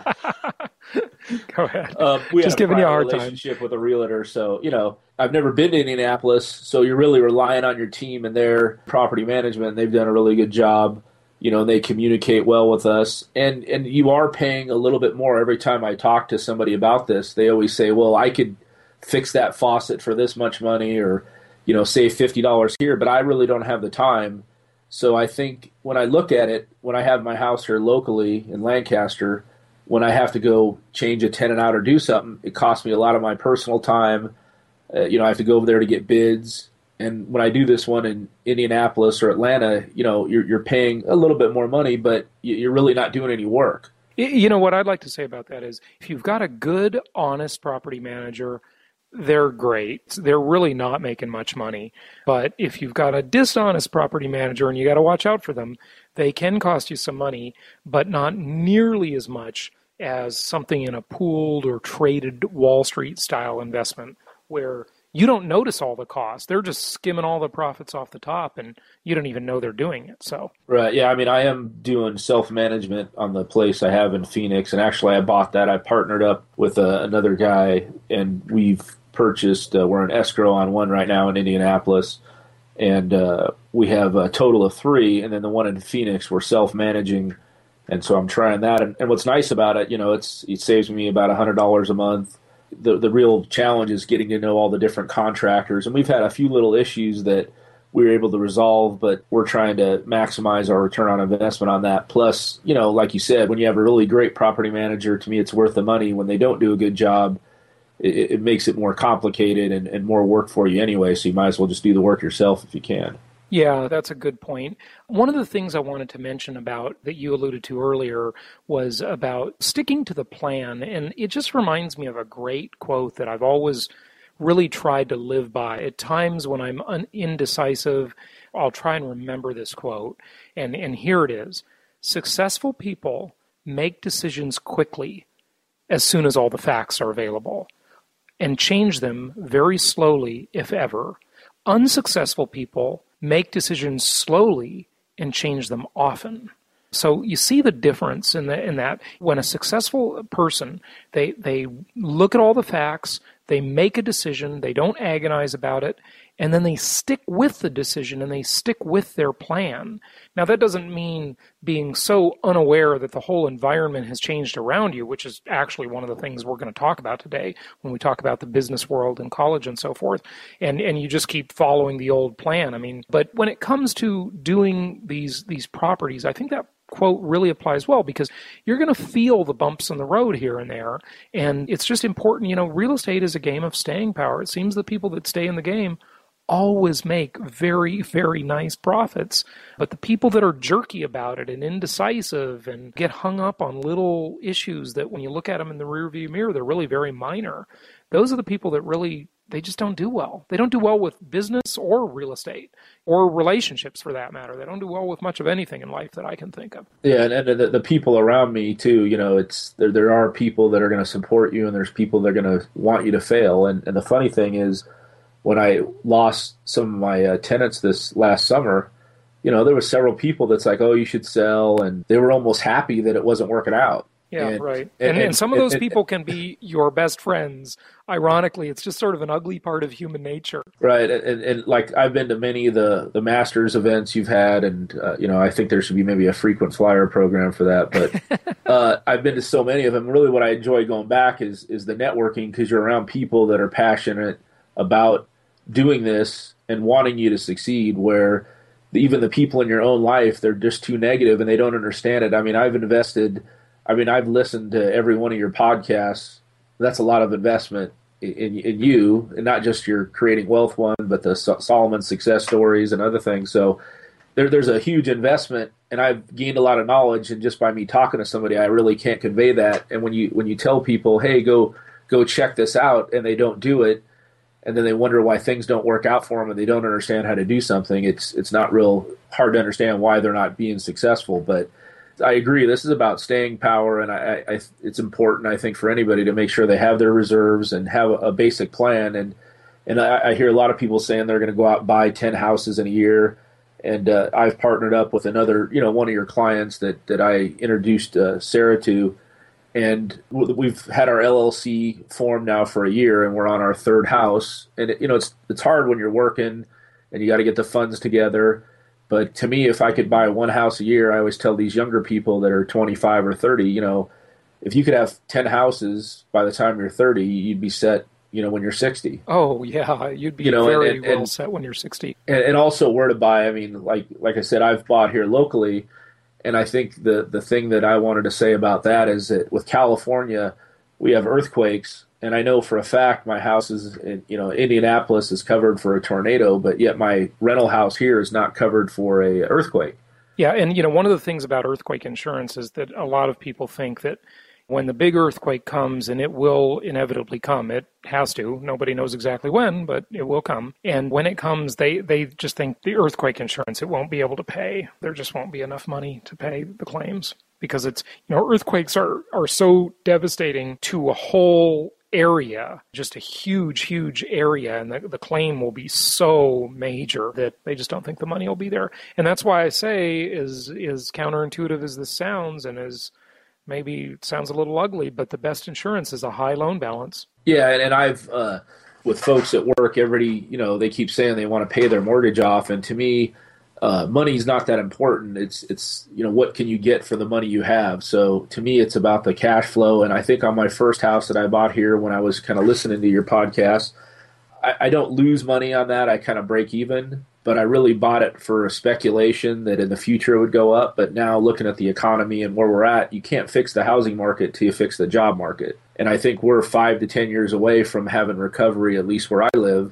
Speaker 4: Go ahead.
Speaker 6: We
Speaker 4: just
Speaker 6: have
Speaker 4: giving you a hard
Speaker 6: relationship with a realtor, so, I've never been to Indianapolis, so you're really relying on your team and their property management. They've done a really good job. they communicate well with us. And you are paying a little bit more every time I talk to somebody about this. They always say, well, I could fix that faucet for this much money, or, save $50 here, but I really don't have the time. So I think when I look at it, when I have my house here locally in Lancaster, when I have to go change a tenant out or do something, it costs me a lot of my personal time. I have to go over there to get bids. And when I do this one in Indianapolis or Atlanta, you're paying a little bit more money, but you're really not doing any work.
Speaker 4: What I'd like to say about that is, if you've got a good, honest property manager, they're great. They're really not making much money. But if you've got a dishonest property manager, and you got to watch out for them, they can cost you some money, but not nearly as much as something in a pooled or traded Wall Street style investment, where you don't notice all the costs. They're just skimming all the profits off the top, and you don't even know they're doing it. So
Speaker 6: right, yeah. I mean, I am doing self-management on the place I have in Phoenix, and actually I bought that. I partnered up with another guy, and we've purchased, we're in escrow on one right now in Indianapolis, and we have a total of 3, and then the one in Phoenix we're self-managing, and so I'm trying that. And what's nice about it, it saves me about $100 a month. The real challenge is getting to know all the different contractors, and we've had a few little issues that we were able to resolve, but we're trying to maximize our return on investment on that. Plus, like you said, when you have a really great property manager, to me it's worth the money. When they don't do a good job, it makes it more complicated and more work for you anyway, so you might as well just do the work yourself if you can.
Speaker 4: Yeah, that's a good point. One of the things I wanted to mention about that you alluded to earlier was about sticking to the plan. And it just reminds me of a great quote that I've always really tried to live by. At times when I'm indecisive, I'll try and remember this quote. And here it is. Successful people make decisions quickly as soon as all the facts are available, and change them very slowly, if ever. Unsuccessful people make decisions slowly and change them often. So you see the difference in that when a successful person, they look at all the facts, they make a decision, they don't agonize about it, and then they stick with the decision and they stick with their plan. Now, that doesn't mean being so unaware that the whole environment has changed around you, which is actually one of the things we're going to talk about today when we talk about the business world and college and so forth. And you just keep following the old plan. I mean, but when it comes to doing these properties, I think that quote really applies well, because you're going to feel the bumps in the road here and there. And it's just important, real estate is a game of staying power. It seems the people that stay in the game always make very, very nice profits. But the people that are jerky about it and indecisive and get hung up on little issues that when you look at them in the rearview mirror, they're really very minor. Those are the people that really, they just don't do well. They don't do well with business or real estate or relationships, for that matter. They don't do well with much of anything in life that I can think of.
Speaker 6: Yeah, and the people around me too, it's there are people that are going to support you, and there's people that are going to want you to fail. And the funny thing is, when I lost some of my tenants this last summer, there were several people that's like, oh, you should sell, and they were almost happy that it wasn't working out.
Speaker 4: Yeah, right. And some of those people can be your best friends. Ironically, it's just sort of an ugly part of human nature.
Speaker 6: Right. And like, I've been to many of the Masters events you've had, and, I think there should be maybe a frequent flyer program for that. But I've been to so many of them. Really what I enjoy going back is the networking, because you're around people that are passionate about doing this and wanting you to succeed, where even the people in your own life, they're just too negative and they don't understand it. I mean, I've listened to every one of your podcasts. That's a lot of investment in you, and not just your Creating Wealth one, but the Solomon success stories and other things. So there's a huge investment, and I've gained a lot of knowledge, and just by me talking to somebody, I really can't convey that. And when you tell people, hey, go check this out, and they don't do it, and then they wonder why things don't work out for them, and they don't understand how to do something, it's not real hard to understand why they're not being successful. But I agree. This is about staying power, and it's important, I think, for anybody to make sure they have their reserves and have a basic plan. And I hear a lot of people saying they're going to go out and buy 10 houses in a year. And I've partnered up with another, one of your clients that I introduced Sarah to, and we've had our LLC formed now for a year, and we're on our 3rd house. And it's hard when you're working and you got to get the funds together. But to me, if I could buy one house a year, I always tell these younger people that are 25 or 30, if you could have 10 houses by the time you're 30, you'd be set, when you're 60.
Speaker 4: Oh, yeah. You'd be very well set when you're 60.
Speaker 6: And also where to buy. I mean, like I said, I've bought here locally. And I think the thing that I wanted to say about that is that with California, we have earthquakes. And I know for a fact my house is, Indianapolis is covered for a tornado, but yet my rental house here is not covered for a earthquake.
Speaker 4: Yeah, and one of the things about earthquake insurance is that a lot of people think that when the big earthquake comes, and it will inevitably come, it has to. Nobody knows exactly when, but it will come. And when it comes, they just think the earthquake insurance, it won't be able to pay. There just won't be enough money to pay the claims because it's, earthquakes are so devastating to a whole area, just a huge, huge area, and the claim will be so major that they just don't think the money will be there. And that's why I say, is counterintuitive as this sounds, and is maybe it sounds a little ugly, but the best insurance is a high loan balance. Yeah,
Speaker 6: and I've with folks at work, everybody, they keep saying they want to pay their mortgage off, and to me, money's not that important. It's what can you get for the money you have? So to me, it's about the cash flow. And I think on my first house that I bought here, when I was kind of listening to your podcast, I don't lose money on that. I kind of break even, but I really bought it for a speculation that in the future it would go up. But now looking at the economy and where we're at, you can't fix the housing market till you fix the job market. And I think we're 5 to 10 years away from having recovery, at least where I live.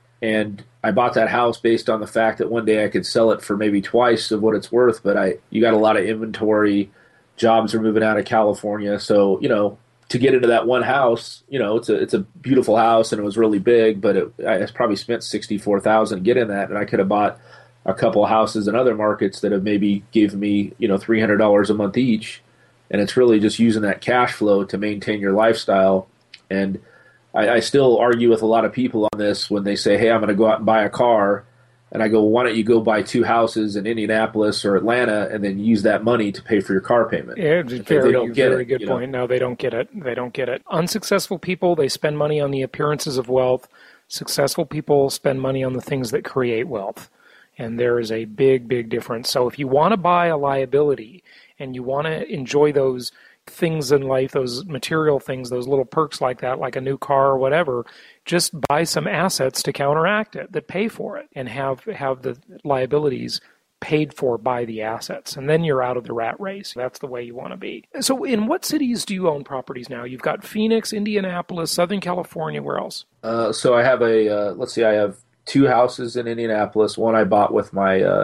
Speaker 6: And I bought that house based on the fact that one day I could sell it for maybe twice of what it's worth. But you got a lot of inventory. Jobs are moving out of California. So, to get into that one house, it's a beautiful house and it was really big, but I probably spent $64,000 to get in that. And I could have bought a couple of houses in other markets that have maybe given me, $300 a month each. And it's really just using that cash flow to maintain your lifestyle. And I still argue with a lot of people on this when they say, hey, I'm going to go out and buy a car. And I go, why don't you go buy 2 houses in Indianapolis or Atlanta and then use that money to pay for your car payment?
Speaker 4: Yeah, very good point. No, they don't get it. They don't get it. Unsuccessful people, they spend money on the appearances of wealth. Successful people spend money on the things that create wealth. And there is a big, big difference. So if you want to buy a liability and you want to enjoy those things in life, those material things, those little perks like that, like a new car or whatever, just buy some assets to counteract it, that pay for it, and have the liabilities paid for by the assets. And then you're out of the rat race. That's the way you want to be. So in what cities do you own properties now? You've got Phoenix, Indianapolis, Southern California. Where else?
Speaker 6: So I have I have 2 houses in Indianapolis. One I bought with my a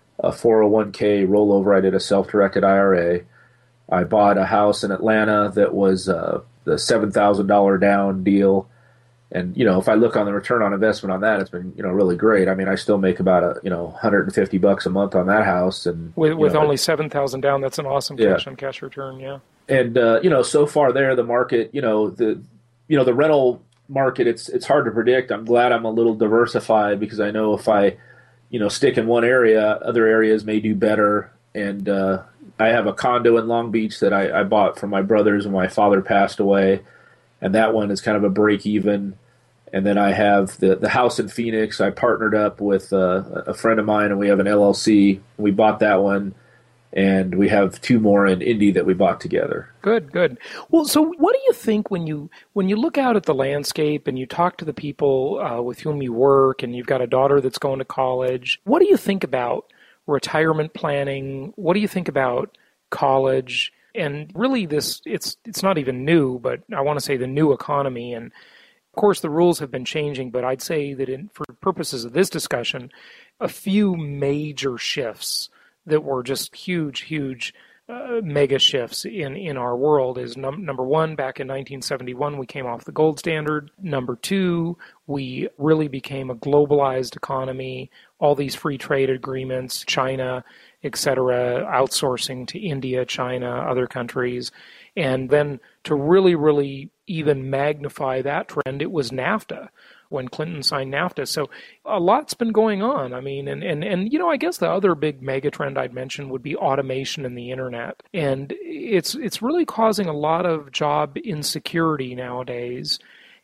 Speaker 6: 401k rollover. I did a self-directed IRA. I bought a house in Atlanta that was the $7,000 down deal. And, if I look on the return on investment on that, it's been, really great. I mean, I still make about $150 a month on that house. And
Speaker 4: with only $7,000 down, that's an awesome cash on cash return. Yeah.
Speaker 6: And, so far there, the market, the rental market, it's hard to predict. I'm glad I'm a little diversified because I know if I, stick in one area, other areas may do better. And, I have a condo in Long Beach that I bought from my brothers when my father passed away. And that one is kind of a break even. And then I have the house in Phoenix. I partnered up with a friend of mine, and we have an LLC. We bought that one, and we have 2 more in Indy that we bought together.
Speaker 4: Good. Well, so what do you think when you look out at the landscape and you talk to the people with whom you work, and you've got a daughter that's going to college? What do you think about retirement planning? What do you think about college? And really it's not even new, but I want to say the new economy. And of course the rules have been changing, but I'd say that for purposes of this discussion, a few major shifts that were just huge mega shifts in our world is number one, back in 1971, we came off the gold standard. Number 2, we really became a globalized economy, all these free trade agreements, China, etc., outsourcing to India, China, other countries. And then to really, really even magnify that trend, it was NAFTA, when Clinton signed NAFTA. So a lot's been going on. I mean, and I guess the other big mega trend I'd mention would be automation in the internet. And it's really causing a lot of job insecurity nowadays.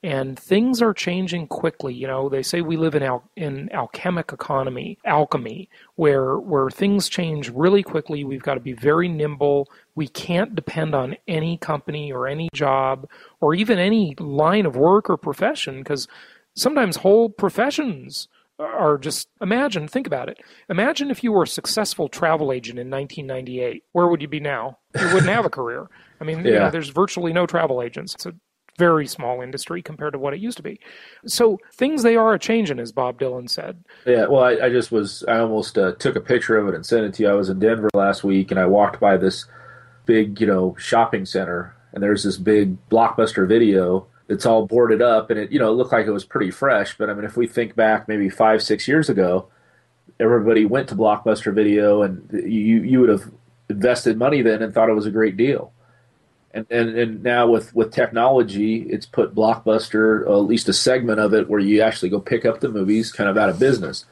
Speaker 4: And things are changing quickly. You know, they say we live in alchemic economy, alchemy, where things change really quickly. We've got to be very nimble. We can't depend on any company or any job or even any line of work or profession, because sometimes whole professions are just, think about it. Imagine if you were a successful travel agent in 1998. Where would you be now? You wouldn't have a career. I mean, you know, there's virtually no travel agents. It's a very small industry compared to what it used to be. So things, they are a-changing, as Bob Dylan said.
Speaker 6: Yeah, well, I almost took a picture of it and sent it to you. I was in Denver last week, and I walked by this big, you know, shopping center, and there's this big Blockbuster Video. It's all boarded up, and it looked like it was pretty fresh. But I mean, if we think back maybe 5-6 years ago, everybody went to Blockbuster Video, and you would have invested money then and thought it was a great deal. And now with technology, it's put Blockbuster, or at least a segment of it, where you actually go pick up the movies, kind of out of business.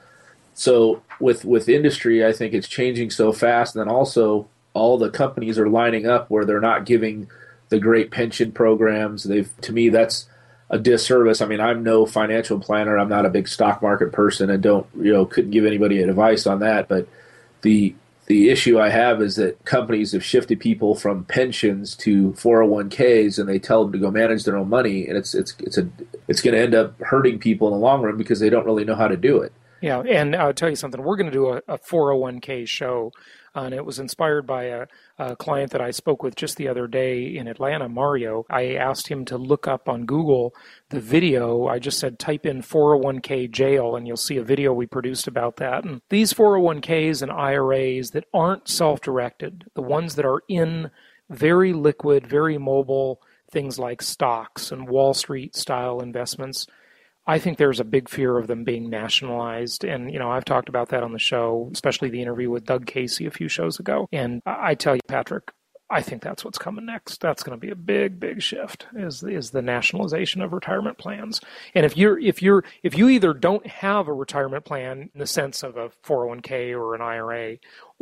Speaker 6: So with industry, I think it's changing so fast, and then also all the companies are lining up where they're not giving the great pension programs. To me, that's a disservice. I mean, I'm no financial planner. I'm not a big stock market person, and couldn't give anybody advice on that. But the issue I have is that companies have shifted people from pensions to 401ks, and they tell them to go manage their own money, and it's going to end up hurting people in the long run because they don't really know how to do it.
Speaker 4: Yeah, and I'll tell you something. We're going to do a 401k show, and it was inspired by a client that I spoke with just the other day in Atlanta, Mario. I asked him to look up on Google the video. I just said, type in 401k jail, and you'll see a video we produced about that. And these 401ks and IRAs that aren't self-directed, the ones that are in very liquid, very mobile, things like stocks and Wall Street style investments, I think there's a big fear of them being nationalized. And, I've talked about that on the show, especially the interview with Doug Casey a few shows ago. And I tell you, Patrick, I think that's what's coming next. That's going to be a big, big shift, is the nationalization of retirement plans. And if you either don't have a retirement plan in the sense of a 401k or an IRA,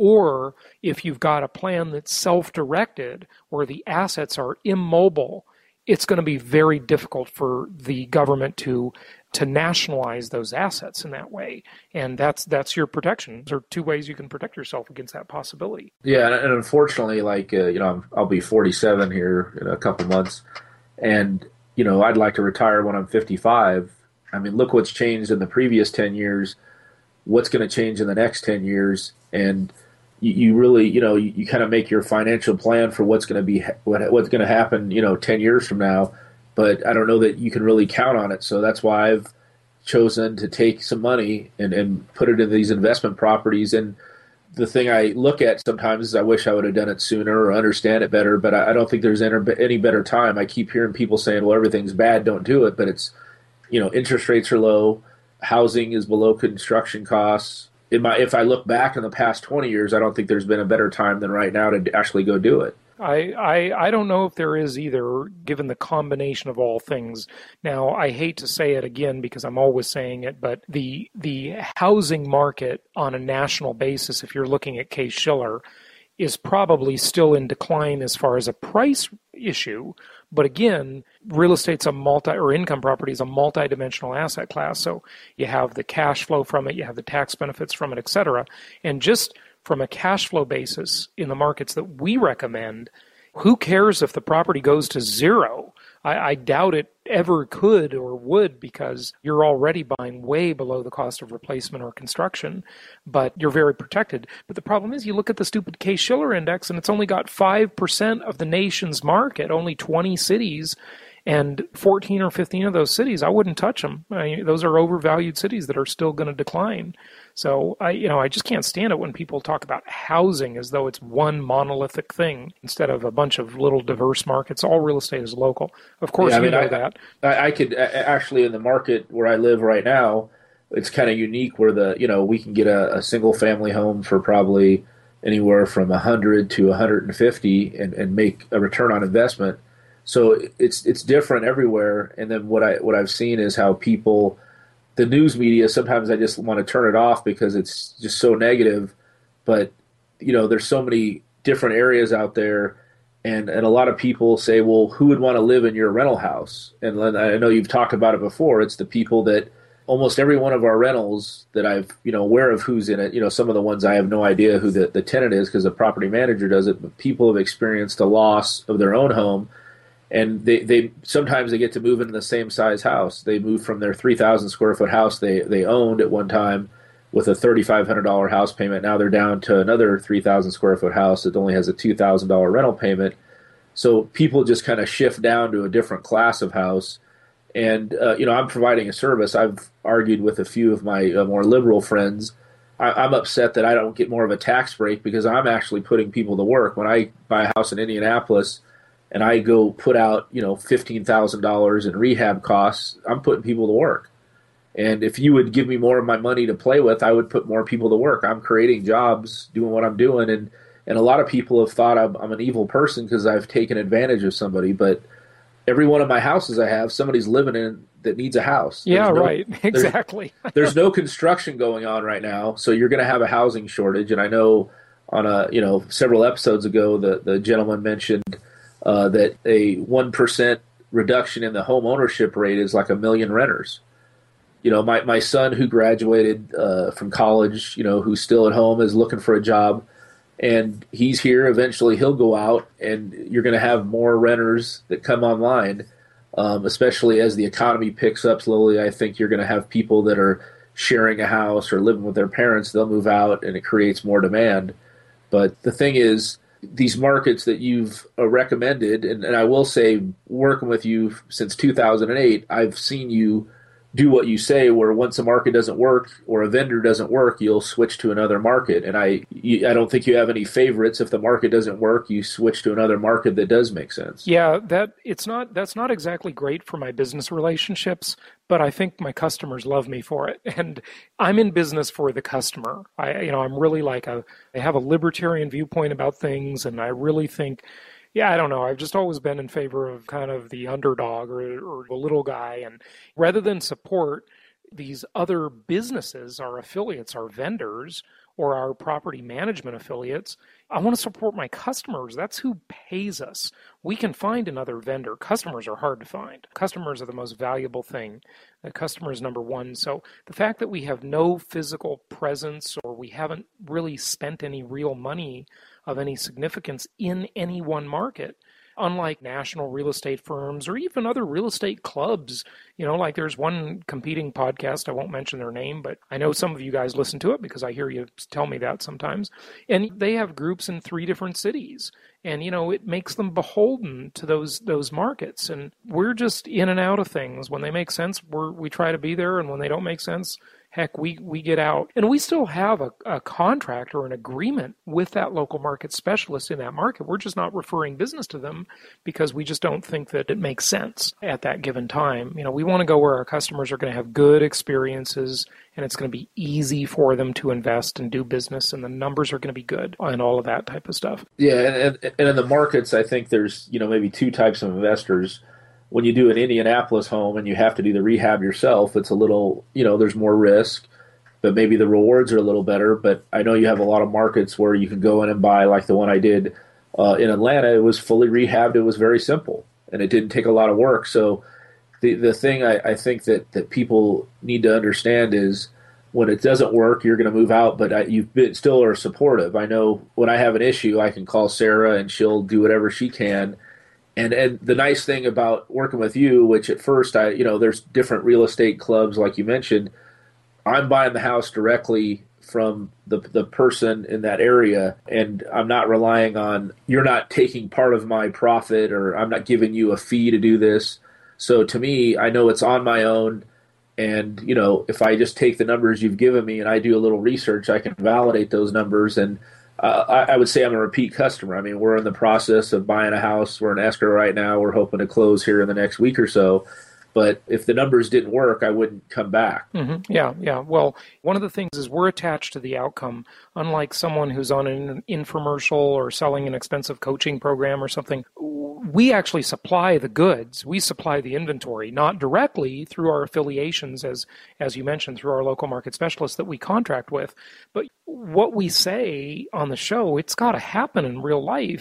Speaker 4: or if you've got a plan that's self-directed where the assets are immobile, it's going to be very difficult for the government to nationalize those assets in that way. And that's your protection. There are two ways you can protect yourself against that possibility.
Speaker 6: Yeah, and unfortunately, I'll be 47 here in a couple months, and, I'd like to retire when I'm 55. I mean, look what's changed in the previous 10 years, what's going to change in the next 10 years, and you really, you kind of make your financial plan for what's going to happen, 10 years from now. But I don't know that you can really count on it. So that's why I've chosen to take some money and put it in these investment properties. And the thing I look at sometimes is I wish I would have done it sooner or understand it better. But I don't think there's any better time. I keep hearing people saying, well, everything's bad, don't do it. But it's, interest rates are low. Housing is below construction costs. If I look back in the past 20 years, I don't think there's been a better time than right now to actually go do it.
Speaker 4: I don't know if there is either, given the combination of all things. Now, I hate to say it again because I'm always saying it, but the housing market on a national basis, if you're looking at Case-Shiller, is probably still in decline as far as a price issue. But again, real estate's income property is a multi-dimensional asset class. So you have the cash flow from it, you have the tax benefits from it, et cetera. And just from a cash flow basis in the markets that we recommend, who cares if the property goes to zero? I doubt it ever could or would, because you're already buying way below the cost of replacement or construction, but you're very protected. But the problem is, you look at the stupid Case-Shiller index, and it's only got 5% of the nation's market, only 20 cities, and 14 or 15 of those cities, I wouldn't touch them. Those are overvalued cities that are still going to decline. So I just can't stand it when people talk about housing as though it's one monolithic thing instead of a bunch of little diverse markets. All real estate is local. Of course, that.
Speaker 6: I could actually, in the market where I live right now, it's kind of unique where we can get a single family home for probably anywhere from 100 to 150 and make a return on investment. So it's different everywhere. And then what I've seen is how people, the news media, sometimes I just want to turn it off because it's just so negative. But there's so many different areas out there, And a lot of people say, well, who would want to live in your rental house? And I know you've talked about it before. It's the people that almost every one of our rentals that I've, aware of who's in it, some of the ones I have no idea who the tenant is because the property manager does it, but people have experienced a loss of their own home. And they sometimes they get to move into the same size house. They move from their 3,000 square foot house they owned at one time with a $3,500 house payment. Now they're down to another 3,000 square foot house that only has a $2,000 rental payment. So people just kind of shift down to a different class of house. And, I'm providing a service. I've argued with a few of my more liberal friends. I'm upset that I don't get more of a tax break because I'm actually putting people to work. When I buy a house in Indianapolis and I go put out, $15,000 in rehab costs, I'm putting people to work. And if you would give me more of my money to play with, I would put more people to work. I'm creating jobs, doing what I'm doing. And a lot of people have thought I'm an evil person because I've taken advantage of somebody. But every one of my houses I have, somebody's living in that needs a house.
Speaker 4: Yeah, right. Exactly.
Speaker 6: There's no construction going on right now. So you're going to have a housing shortage. And I know on several episodes ago, the gentleman mentioned that a 1% reduction in the home ownership rate is like 1 million renters. My son who graduated from college, who's still at home, is looking for a job, and he's here. Eventually he'll go out, and you're going to have more renters that come online, especially as the economy picks up slowly. I think you're going to have people that are sharing a house or living with their parents. They'll move out, and it creates more demand. But the thing is, these markets that you've recommended, and I will say, working with you since 2008, I've seen you do what you say, where once a market doesn't work or a vendor doesn't work, you'll switch to another market. And I don't think you have any favorites. If the market doesn't work, you switch to another market that does make sense.
Speaker 4: Yeah, that's not exactly great for my business relationships, but I think my customers love me for it. And I'm in business for the customer. I'm really I have a libertarian viewpoint about things, and I really think, I don't know. I've just always been in favor of kind of the underdog or the little guy. And rather than support these other businesses, our affiliates, our vendors, or our property management affiliates, I want to support my customers. That's who pays us. We can find another vendor. Customers are hard to find. Customers are the most valuable thing. The customer is number one. So the fact that we have no physical presence or we haven't really spent any real money of any significance in any one market, unlike national real estate firms or even other real estate clubs. Like there's one competing podcast, I won't mention their name, but I know some of you guys listen to it because I hear you tell me that sometimes. And they have groups in 3 different cities. And, it makes them beholden to those markets. And we're just in and out of things. When they make sense, we try to be there. And when they don't make sense, heck, we get out. And we still have a contract or an agreement with that local market specialist in that market. We're just not referring business to them because we just don't think that it makes sense at that given time. We want to go where our customers are going to have good experiences and it's going to be easy for them to invest and do business, and the numbers are going to be good and all of that type of stuff.
Speaker 6: Yeah, and in the markets, I think there's maybe 2 types of investors. When you do an Indianapolis home and you have to do the rehab yourself, it's a little, there's more risk, but maybe the rewards are a little better. But I know you have a lot of markets where you can go in and buy, like the one I did in Atlanta. It was fully rehabbed. It was very simple, and it didn't take a lot of work. So the thing I think that people need to understand is when it doesn't work, you're going to move out, but still are supportive. I know when I have an issue, I can call Sarah and she'll do whatever she can. And the nice thing about working with you, which at first there's different real estate clubs like you mentioned, I'm buying the house directly from the person in that area, and I'm not relying on, you're not taking part of my profit, or I'm not giving you a fee to do this. So to me, I know it's on my own, and if I just take the numbers you've given me and I do a little research, I can validate those numbers. And I would say I'm a repeat customer. I mean, we're in the process of buying a house. We're in escrow right now. We're hoping to close here in the next week or so. But if the numbers didn't work, I wouldn't come back.
Speaker 4: Mm-hmm. Yeah. Well, one of the things is we're attached to the outcome. Unlike someone who's on an infomercial or selling an expensive coaching program or something, we actually supply the goods. We supply the inventory, not directly through our affiliations, as you mentioned, through our local market specialists that we contract with. But what we say on the show, it's got to happen in real life,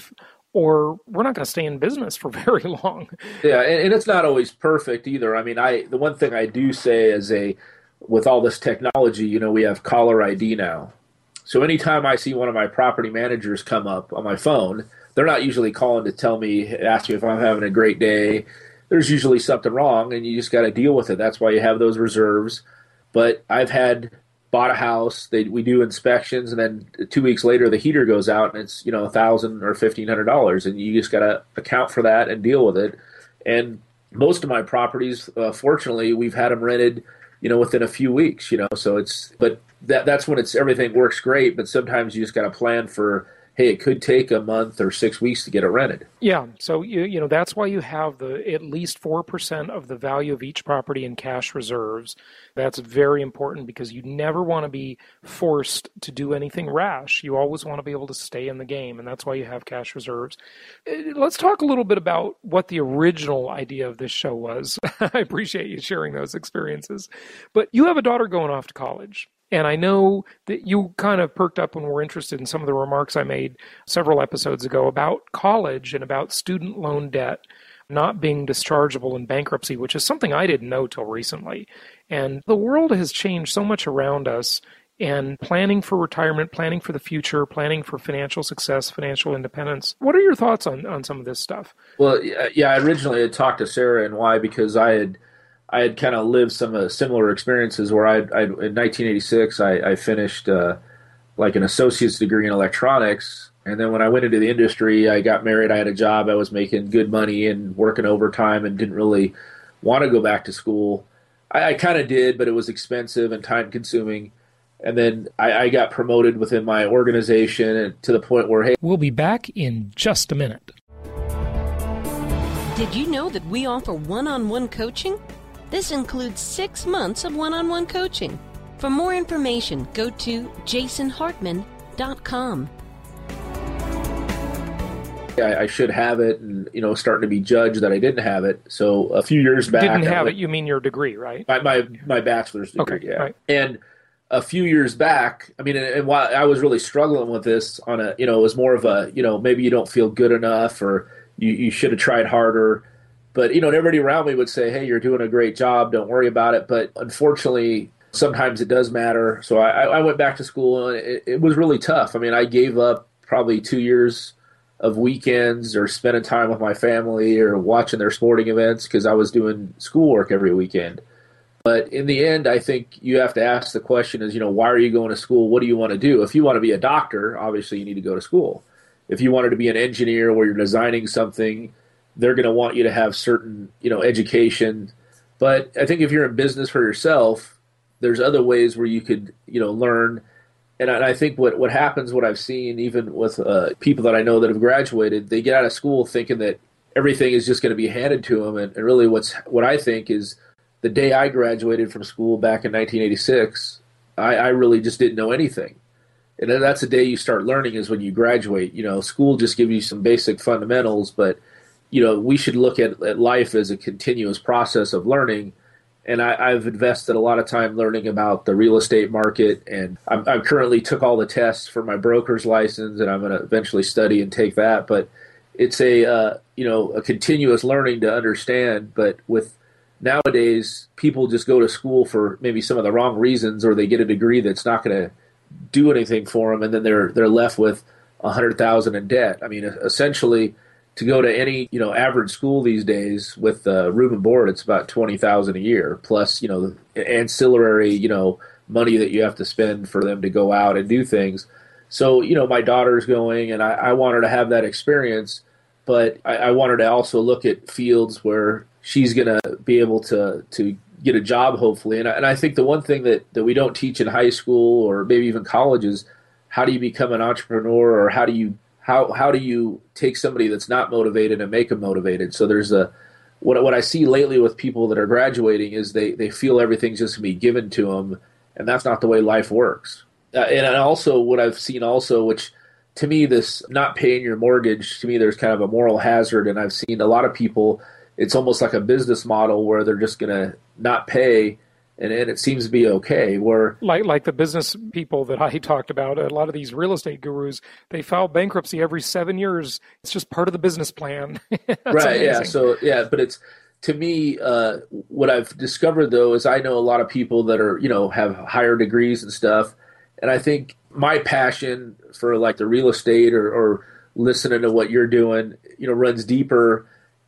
Speaker 4: or we're not going to stay in business for very long.
Speaker 6: Yeah, and it's not always perfect either. I mean, the one thing I do say with all this technology, we have caller ID now. So anytime I see one of my property managers come up on my phone, they're not usually calling to ask me if I'm having a great day. There's usually something wrong, and you just got to deal with it. That's why you have those reserves. But I've bought a house. We do inspections, and then 2 weeks later, the heater goes out, and it's $1,000 or $1,500, and you just got to account for that and deal with it. And most of my properties, fortunately, we've had them rented, within a few weeks. So that's when everything works great. But sometimes you just got to plan for, hey, it could take a month or 6 weeks to get it rented.
Speaker 4: Yeah, so that's why you have at least 4% of the value of each property in cash reserves. That's very important because you never want to be forced to do anything rash. You always want to be able to stay in the game, and that's why you have cash reserves. Let's talk a little bit about what the original idea of this show was. I appreciate you sharing those experiences. But you have a daughter going off to college. And I know that you kind of perked up and were interested in some of the remarks I made several episodes ago about college and about student loan debt not being dischargeable in bankruptcy, which is something I didn't know till recently. And the world has changed so much around us, and planning for retirement, planning for the future, planning for financial success, financial independence. What are your thoughts on some of this stuff?
Speaker 6: Well, yeah, I originally had talked to Sarah, and why? Because I had kind of lived some similar experiences where in 1986, I finished like an associate's degree in electronics. And then when I went into the industry, I got married, I had a job, I was making good money and working overtime and didn't really want to go back to school. I kind of did, but it was expensive and time consuming. And then I got promoted within my organization and to the point where, hey.
Speaker 4: We'll be back in just a minute.
Speaker 5: Did you know that we offer one-on-one coaching? This includes 6 months of one-on-one coaching. For more information, go to jasonhartman.com.
Speaker 6: I should have it, and starting to be judged that I didn't have it. So a few years back,
Speaker 4: didn't have it. You mean your degree, right?
Speaker 6: My bachelor's degree,
Speaker 4: okay,
Speaker 6: yeah.
Speaker 4: Right.
Speaker 6: And a few years back, and while I was really struggling with this it was more of a maybe you don't feel good enough, or you should have tried harder. But everybody around me would say, hey, you're doing a great job, don't worry about it. But unfortunately, sometimes it does matter. So I went back to school, and it was really tough. I mean, I gave up probably 2 years of weekends or spending time with my family or watching their sporting events because I was doing schoolwork every weekend. But in the end, I think you have to ask the question is, why are you going to school? What do you want to do? If you want to be a doctor, obviously you need to go to school. If you wanted to be an engineer where you're designing something, they're going to want you to have certain, education. But I think if you're in business for yourself, there's other ways where you could, learn. And I think what happens, what I've seen, even with people that I know that have graduated, they get out of school thinking that everything is just going to be handed to them. And really what I think is the day I graduated from school back in 1986, I really just didn't know anything. And then that's the day you start learning is when you graduate. School just gives you some basic fundamentals, but, we should look at life as a continuous process of learning. And I've invested a lot of time learning about the real estate market, and I currently took all the tests for my broker's license, and I'm going to eventually study and take that. But it's a continuous learning to understand. But with nowadays, people just go to school for maybe some of the wrong reasons, or they get a degree that's not going to do anything for them, and then they're left with $100,000 in debt. I mean, essentially, to go to any average school these days with room and board, it's about $20,000 a year plus ancillary money that you have to spend for them to go out and do things. So my daughter's going, and I want her to have that experience, but I want her to also look at fields where she's going to be able to get a job, hopefully. And I think the one thing that we don't teach in high school or maybe even college is how do you become an entrepreneur, or how do you take somebody that's not motivated and make them motivated? So there's what I see lately with people that are graduating is they feel everything's just going to be given to them, and that's not the way life works. And also what I've seen also, which to me, this not paying your mortgage, to me there's kind of a moral hazard, and I've seen a lot of people, it's almost like a business model where they're just going to not pay, and it seems to be okay. Where
Speaker 4: like the business people that I talked about, a lot of these real estate gurus, they file bankruptcy every 7 years. It's just part of the business plan. Right?
Speaker 6: Amazing. Yeah. So but it's, to me, what I've discovered though is I know a lot of people that are, have higher degrees and stuff, and I think my passion for like the real estate or listening to what you're doing, runs deeper.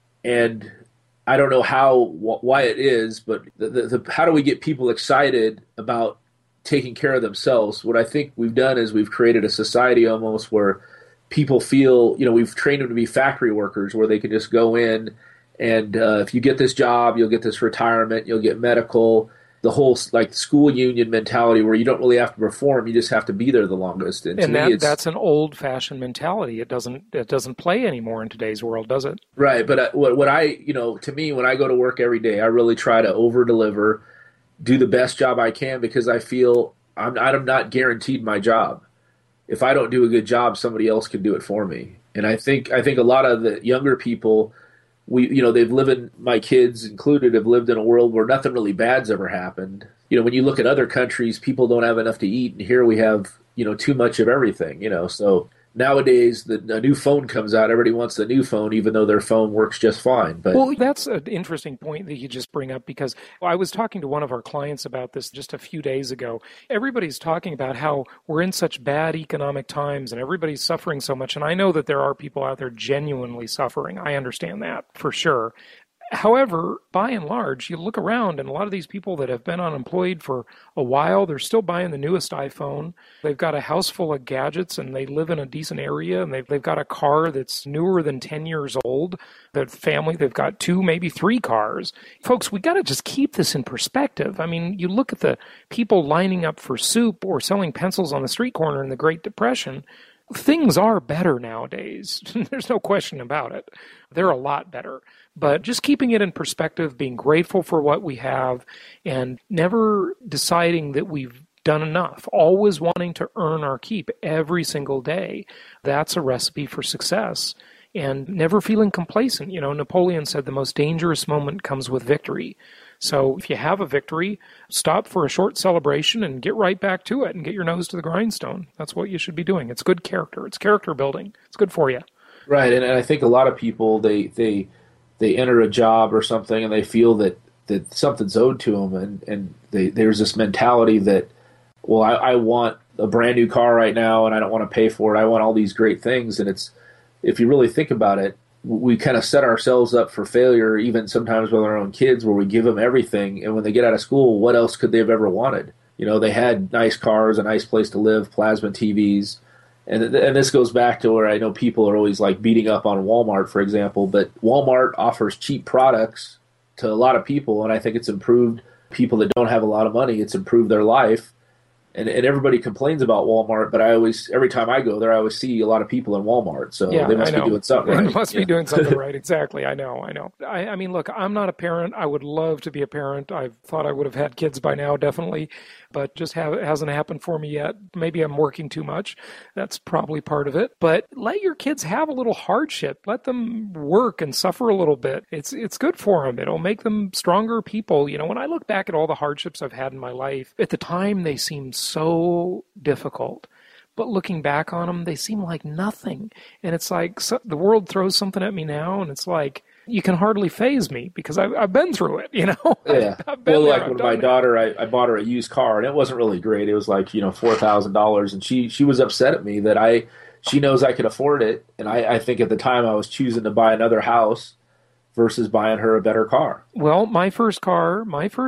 Speaker 6: And I don't know why it is, but how do we get people excited about taking care of themselves? What I think we've done is we've created a society almost where people feel, we've trained them to be factory workers, where they can just go in and if you get this job, you'll get this retirement, you'll get medical, the whole like school union mentality where you don't really have to perform, you just have to be there the longest.
Speaker 4: And that's an old-fashioned mentality. It doesn't play anymore in today's world, does it?
Speaker 6: Right, but what I, to me, when I go to work every day, I really try to over-deliver, do the best job I can, because I feel I'm not guaranteed my job. If I don't do a good job, somebody else can do it for me. And I think a lot of the younger people, they've lived in, my kids included, have lived in a world where nothing really bad's ever happened. When you look at other countries, people don't have enough to eat, and here we have, too much of everything, so nowadays a new phone comes out, everybody wants the new phone, even though their phone works just fine. But
Speaker 4: well, that's an interesting point that you just bring up, because I was talking to one of our clients about this just a few days ago. Everybody's talking about how we're in such bad economic times and everybody's suffering so much. And I know that there are people out there genuinely suffering. I understand that for sure. However, by and large, you look around and a lot of these people that have been unemployed for a while, they're still buying the newest iPhone. They've got a house full of gadgets and they live in a decent area, and they've got a car that's newer than 10 years old. Their family, they've got 2, maybe 3 cars. Folks, we got to just keep this in perspective. I mean, you look at the people lining up for soup or selling pencils on the street corner in the Great Depression. Things are better nowadays. There's no question about it. They're a lot better. But just keeping it in perspective, being grateful for what we have, and never deciding that we've done enough, always wanting to earn our keep every single day. That's a recipe for success. And never feeling complacent. Napoleon said the most dangerous moment comes with victory. So if you have a victory, stop for a short celebration and get right back to it and get your nose to the grindstone. That's what you should be doing. It's good character. It's character building. It's good for you.
Speaker 6: Right, and I think a lot of people, they enter a job or something and they feel that something's owed to them, and there's this mentality that, well, I want a brand new car right now and I don't want to pay for it. I want all these great things, and it's, if you really think about it, we kind of set ourselves up for failure, even sometimes with our own kids, where we give them everything, and when they get out of school, what else could they have ever wanted? They had nice cars, a nice place to live, plasma TVs, and this goes back to where I know people are always like beating up on Walmart, for example, but Walmart offers cheap products to a lot of people, and I think it's improved people that don't have a lot of money. It's improved their life. And everybody complains about Walmart, but every time I go there, I always see a lot of people in Walmart. So they must be doing something right.
Speaker 4: They must be doing something right. Exactly. I know. I mean, look, I'm not a parent. I would love to be a parent. I thought I would have had kids by now, definitely, but just it hasn't happened for me yet. Maybe I'm working too much. That's probably part of it. But let your kids have a little hardship. Let them work and suffer a little bit. It's good for them. It'll make them stronger people. When I look back at all the hardships I've had in my life, at the time they seemed so difficult, but looking back on them, they seem like nothing. And it's like the world throws something at me now, and it's like you can hardly faze me because I've been through it.
Speaker 6: Yeah. Well, like with my daughter, I bought her a used car, and it wasn't really great. It was like $4,000, and she was upset at me that she knows I could afford it, and I think at the time I was choosing to buy another house versus buying her a better car.
Speaker 4: Well, my first car,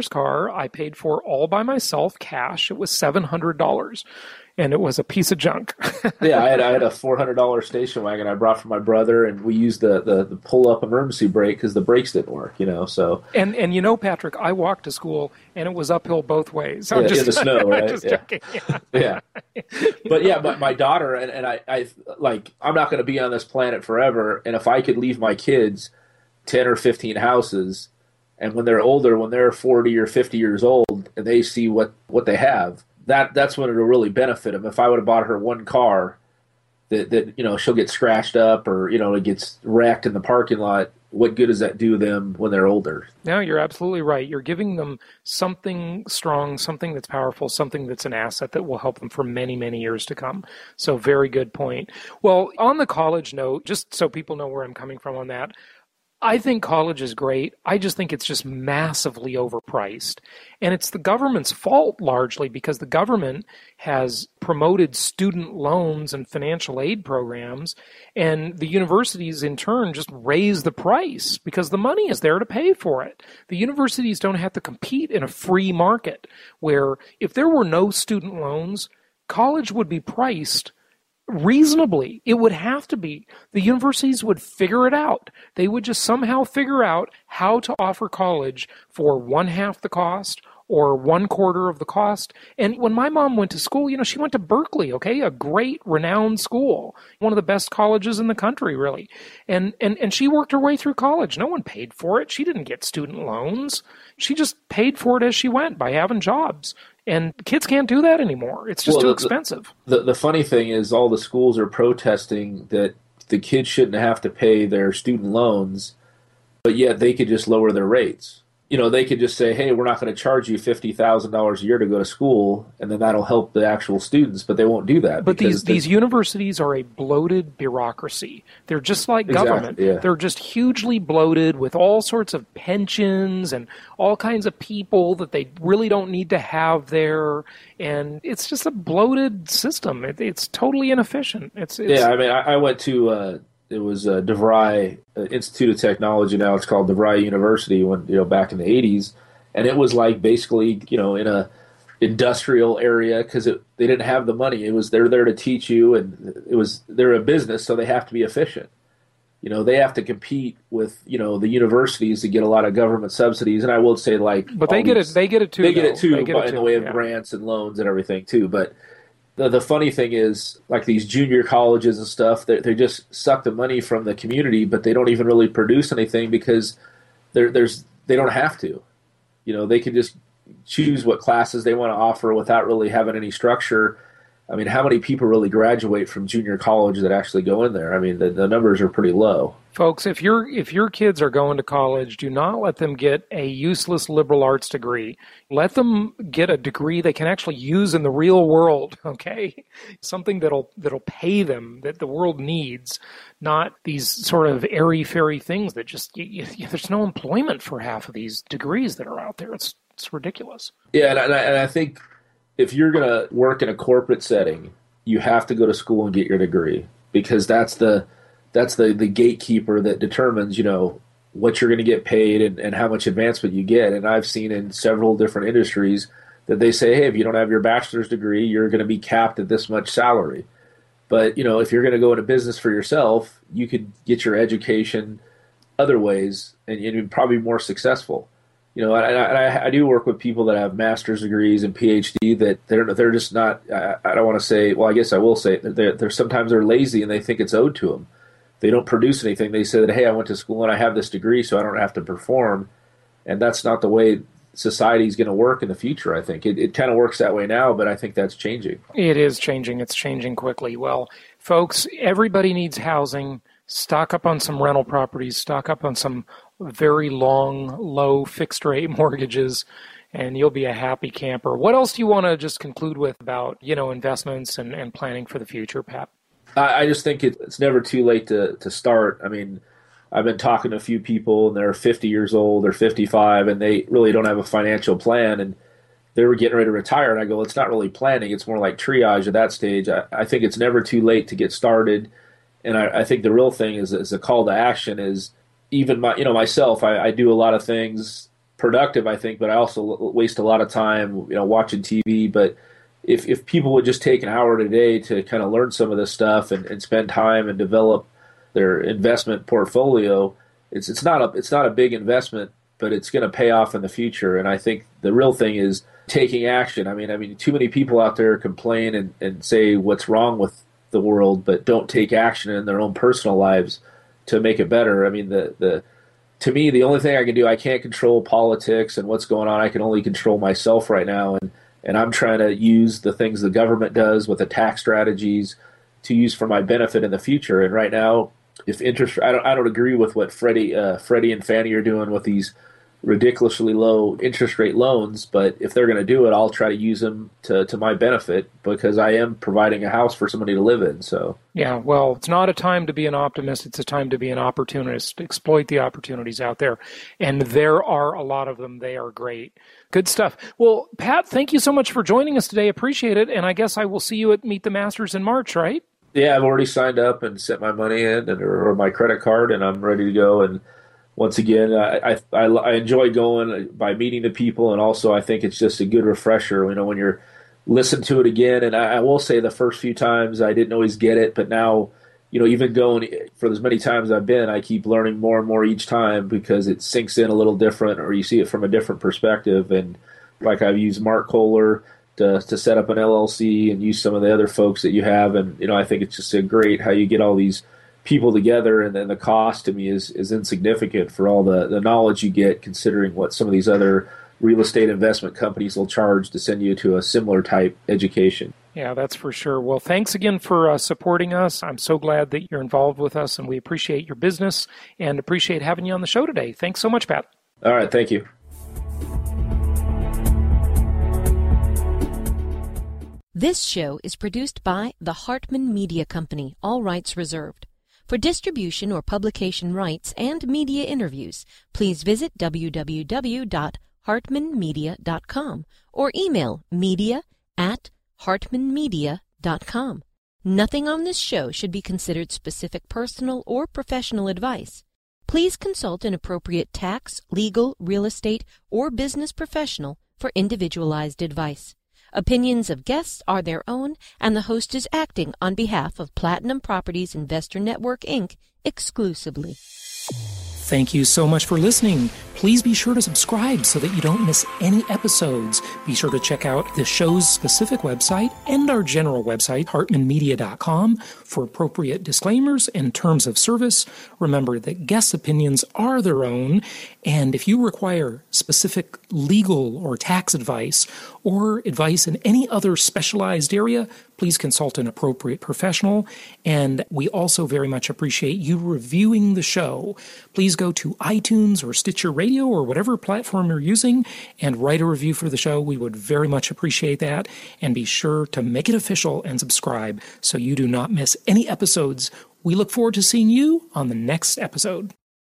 Speaker 4: I paid for all by myself, cash. It was $700, and it was a piece of junk.
Speaker 6: Yeah, I had a $400 station wagon I brought from my brother, and we used the pull-up emergency brake because the brakes didn't work, So
Speaker 4: and Patrick, I walked to school, and it was uphill both ways.
Speaker 6: In the snow, right?
Speaker 4: I'm just joking.
Speaker 6: Yeah. But my daughter and I like, I'm not going to be on this planet forever, and if I could leave my kids 10 or 15 houses, and when they're older, when they're 40 or 50 years old, and they see what they have, that's when it'll really benefit them. If I would have bought her one car that she'll get scratched up or it gets wrecked in the parking lot, what good does that do them when they're older?
Speaker 4: No, you're absolutely right. You're giving them something strong, something that's powerful, something that's an asset that will help them for many, many years to come. So very good point. Well, on the college note, just so people know where I'm coming from on that, I think college is great. I just think it's just massively overpriced. And it's the government's fault largely because the government has promoted student loans and financial aid programs, and the universities in turn just raise the price because the money is there to pay for it. The universities don't have to compete in a free market where if there were no student loans, college would be priced reasonably. It would have to be. The universities would figure it out. They would just somehow figure out how to offer college for 1/2 the cost or 1/4 of the cost. And when my mom went to school, she went to Berkeley, okay, a great renowned school, one of the best colleges in the country, really. And she worked her way through college. No one paid for it. She didn't get student loans. She just paid for it as she went by having jobs. And kids can't do that anymore. It's just too expensive.
Speaker 6: The funny thing is all the schools are protesting that the kids shouldn't have to pay their student loans, but yet they could just lower their rates. They could just say, hey, we're not going to charge you $50,000 a year to go to school, and then that'll help the actual students, but they won't do that.
Speaker 4: But these universities are a bloated bureaucracy. They're just like government.
Speaker 6: Yeah.
Speaker 4: They're just hugely bloated with all sorts of pensions and all kinds of people that they really don't need to have there, and it's just a bloated system. It's totally inefficient.
Speaker 6: Yeah, I mean, I went to... it was DeVry Institute of Technology. Now it's called DeVry University. When back in the 80s, and it was like basically in a industrial area because they didn't have the money. They're there to teach you, and they're a business, so they have to be efficient. They have to compete with the universities to get a lot of government subsidies. And I will say
Speaker 4: but they get it. They get it too.
Speaker 6: They get it too in the way of grants and loans and everything too. But the funny thing is, like these junior colleges and stuff, they just suck the money from the community, but they don't even really produce anything because they don't have to. They can just choose what classes they want to offer without really having any structure. I mean, how many people really graduate from junior college that actually go in there? I mean, the numbers are pretty low.
Speaker 4: Folks, if your kids are going to college, do not let them get a useless liberal arts degree. Let them get a degree they can actually use in the real world, okay? Something that'll pay them, that the world needs, not these sort of airy-fairy things that just, there's no employment for half of these degrees that are out there. It's ridiculous.
Speaker 6: Yeah, and I think if you're going to work in a corporate setting, you have to go to school and get your degree because that's the gatekeeper that determines, what you're going to get paid and how much advancement you get. And I've seen in several different industries that they say, hey, if you don't have your bachelor's degree, you're going to be capped at this much salary. But, if you're going to go into business for yourself, you could get your education other ways and you'd probably be more successful. I do work with people that have master's degrees and PhD that they're just not. I don't want to say. Well, I guess I will say they're sometimes they're lazy and they think it's owed to them. They don't produce anything. They say that, hey, I went to school and I have this degree, so I don't have to perform. And that's not the way society is going to work in the future. I think it kind of works that way now, but I think that's changing.
Speaker 4: It is changing. It's changing quickly. Well, folks, everybody needs housing. Stock up on some rental properties. Stock up on some very long, low fixed-rate mortgages, and you'll be a happy camper. What else do you want to just conclude with about, investments and planning for the future, Pat?
Speaker 6: I just think it's never too late to start. I mean, I've been talking to a few people, and they're 50 years old or 55, and they really don't have a financial plan, and they were getting ready to retire. And I go, it's not really planning. It's more like triage at that stage. I think it's never too late to get started. And I think the real thing is a call to action is even myself, I do a lot of things productive, I think, but I also waste a lot of time, watching TV. But if people would just take an hour today to kind of learn some of this stuff and spend time and develop their investment portfolio, it's not a big investment, but it's going to pay off in the future. And I think the real thing is taking action. I mean, too many people out there complain and say what's wrong with the world, but don't take action in their own personal lives to make it better. I mean, to me, the only thing I can do, I can't control politics and what's going on. I can only control myself right now. And I'm trying to use the things the government does with the tax strategies to use for my benefit in the future. And right now, if interest, I don't agree with what Freddie and Fannie are doing with these ridiculously low interest rate loans, but if they're going to do it, I'll try to use them to my benefit because I am providing a house for somebody to live in. So
Speaker 4: yeah, well, it's not a time to be an optimist. It's a time to be an opportunist. Exploit the opportunities out there. And there are a lot of them. They are great. Good stuff. Well, Pat, thank you so much for joining us today. Appreciate it. And I guess I will see you at Meet the Masters in March, right?
Speaker 6: Yeah, I've already signed up and sent my money in or my credit card, and I'm ready to go. And once again, I enjoy going by meeting the people, and also I think it's just a good refresher, when you're listening to it again. And I will say the first few times I didn't always get it, but now, even going for as many times I've been, I keep learning more and more each time because it sinks in a little different, or you see it from a different perspective. And like I've used Mark Kohler to set up an LLC and use some of the other folks that you have. And, I think it's just a great how you get all these people together, and then the cost to me is insignificant for all the knowledge you get, considering what some of these other real estate investment companies will charge to send you to a similar type education.
Speaker 4: Yeah, that's for sure. Well, thanks again for supporting us. I'm so glad that you're involved with us, and we appreciate your business and appreciate having you on the show today. Thanks so much, Pat.
Speaker 6: All right, thank you.
Speaker 5: This show is produced by the Hartman Media Company, all rights reserved. For distribution or publication rights and media interviews, please visit www.hartmanmedia.com or email media@hartmanmedia.com. Nothing on this show should be considered specific personal or professional advice. Please consult an appropriate tax, legal, real estate, or business professional for individualized advice. Opinions of guests are their own, and the host is acting on behalf of Platinum Properties Investor Network, Inc. exclusively.
Speaker 4: Thank you so much for listening. Please be sure to subscribe so that you don't miss any episodes. Be sure to check out the show's specific website and our general website, hartmanmedia.com, for appropriate disclaimers and terms of service. Remember that guest opinions are their own, and if you require specific legal or tax advice or advice in any other specialized area, please consult an appropriate professional. And we also very much appreciate you reviewing the show. Please go to iTunes or Stitcher Radio or whatever platform you're using and write a review for the show. We would very much appreciate that. And be sure to make it official and subscribe so you do not miss any episodes. We look forward to seeing you on the next episode.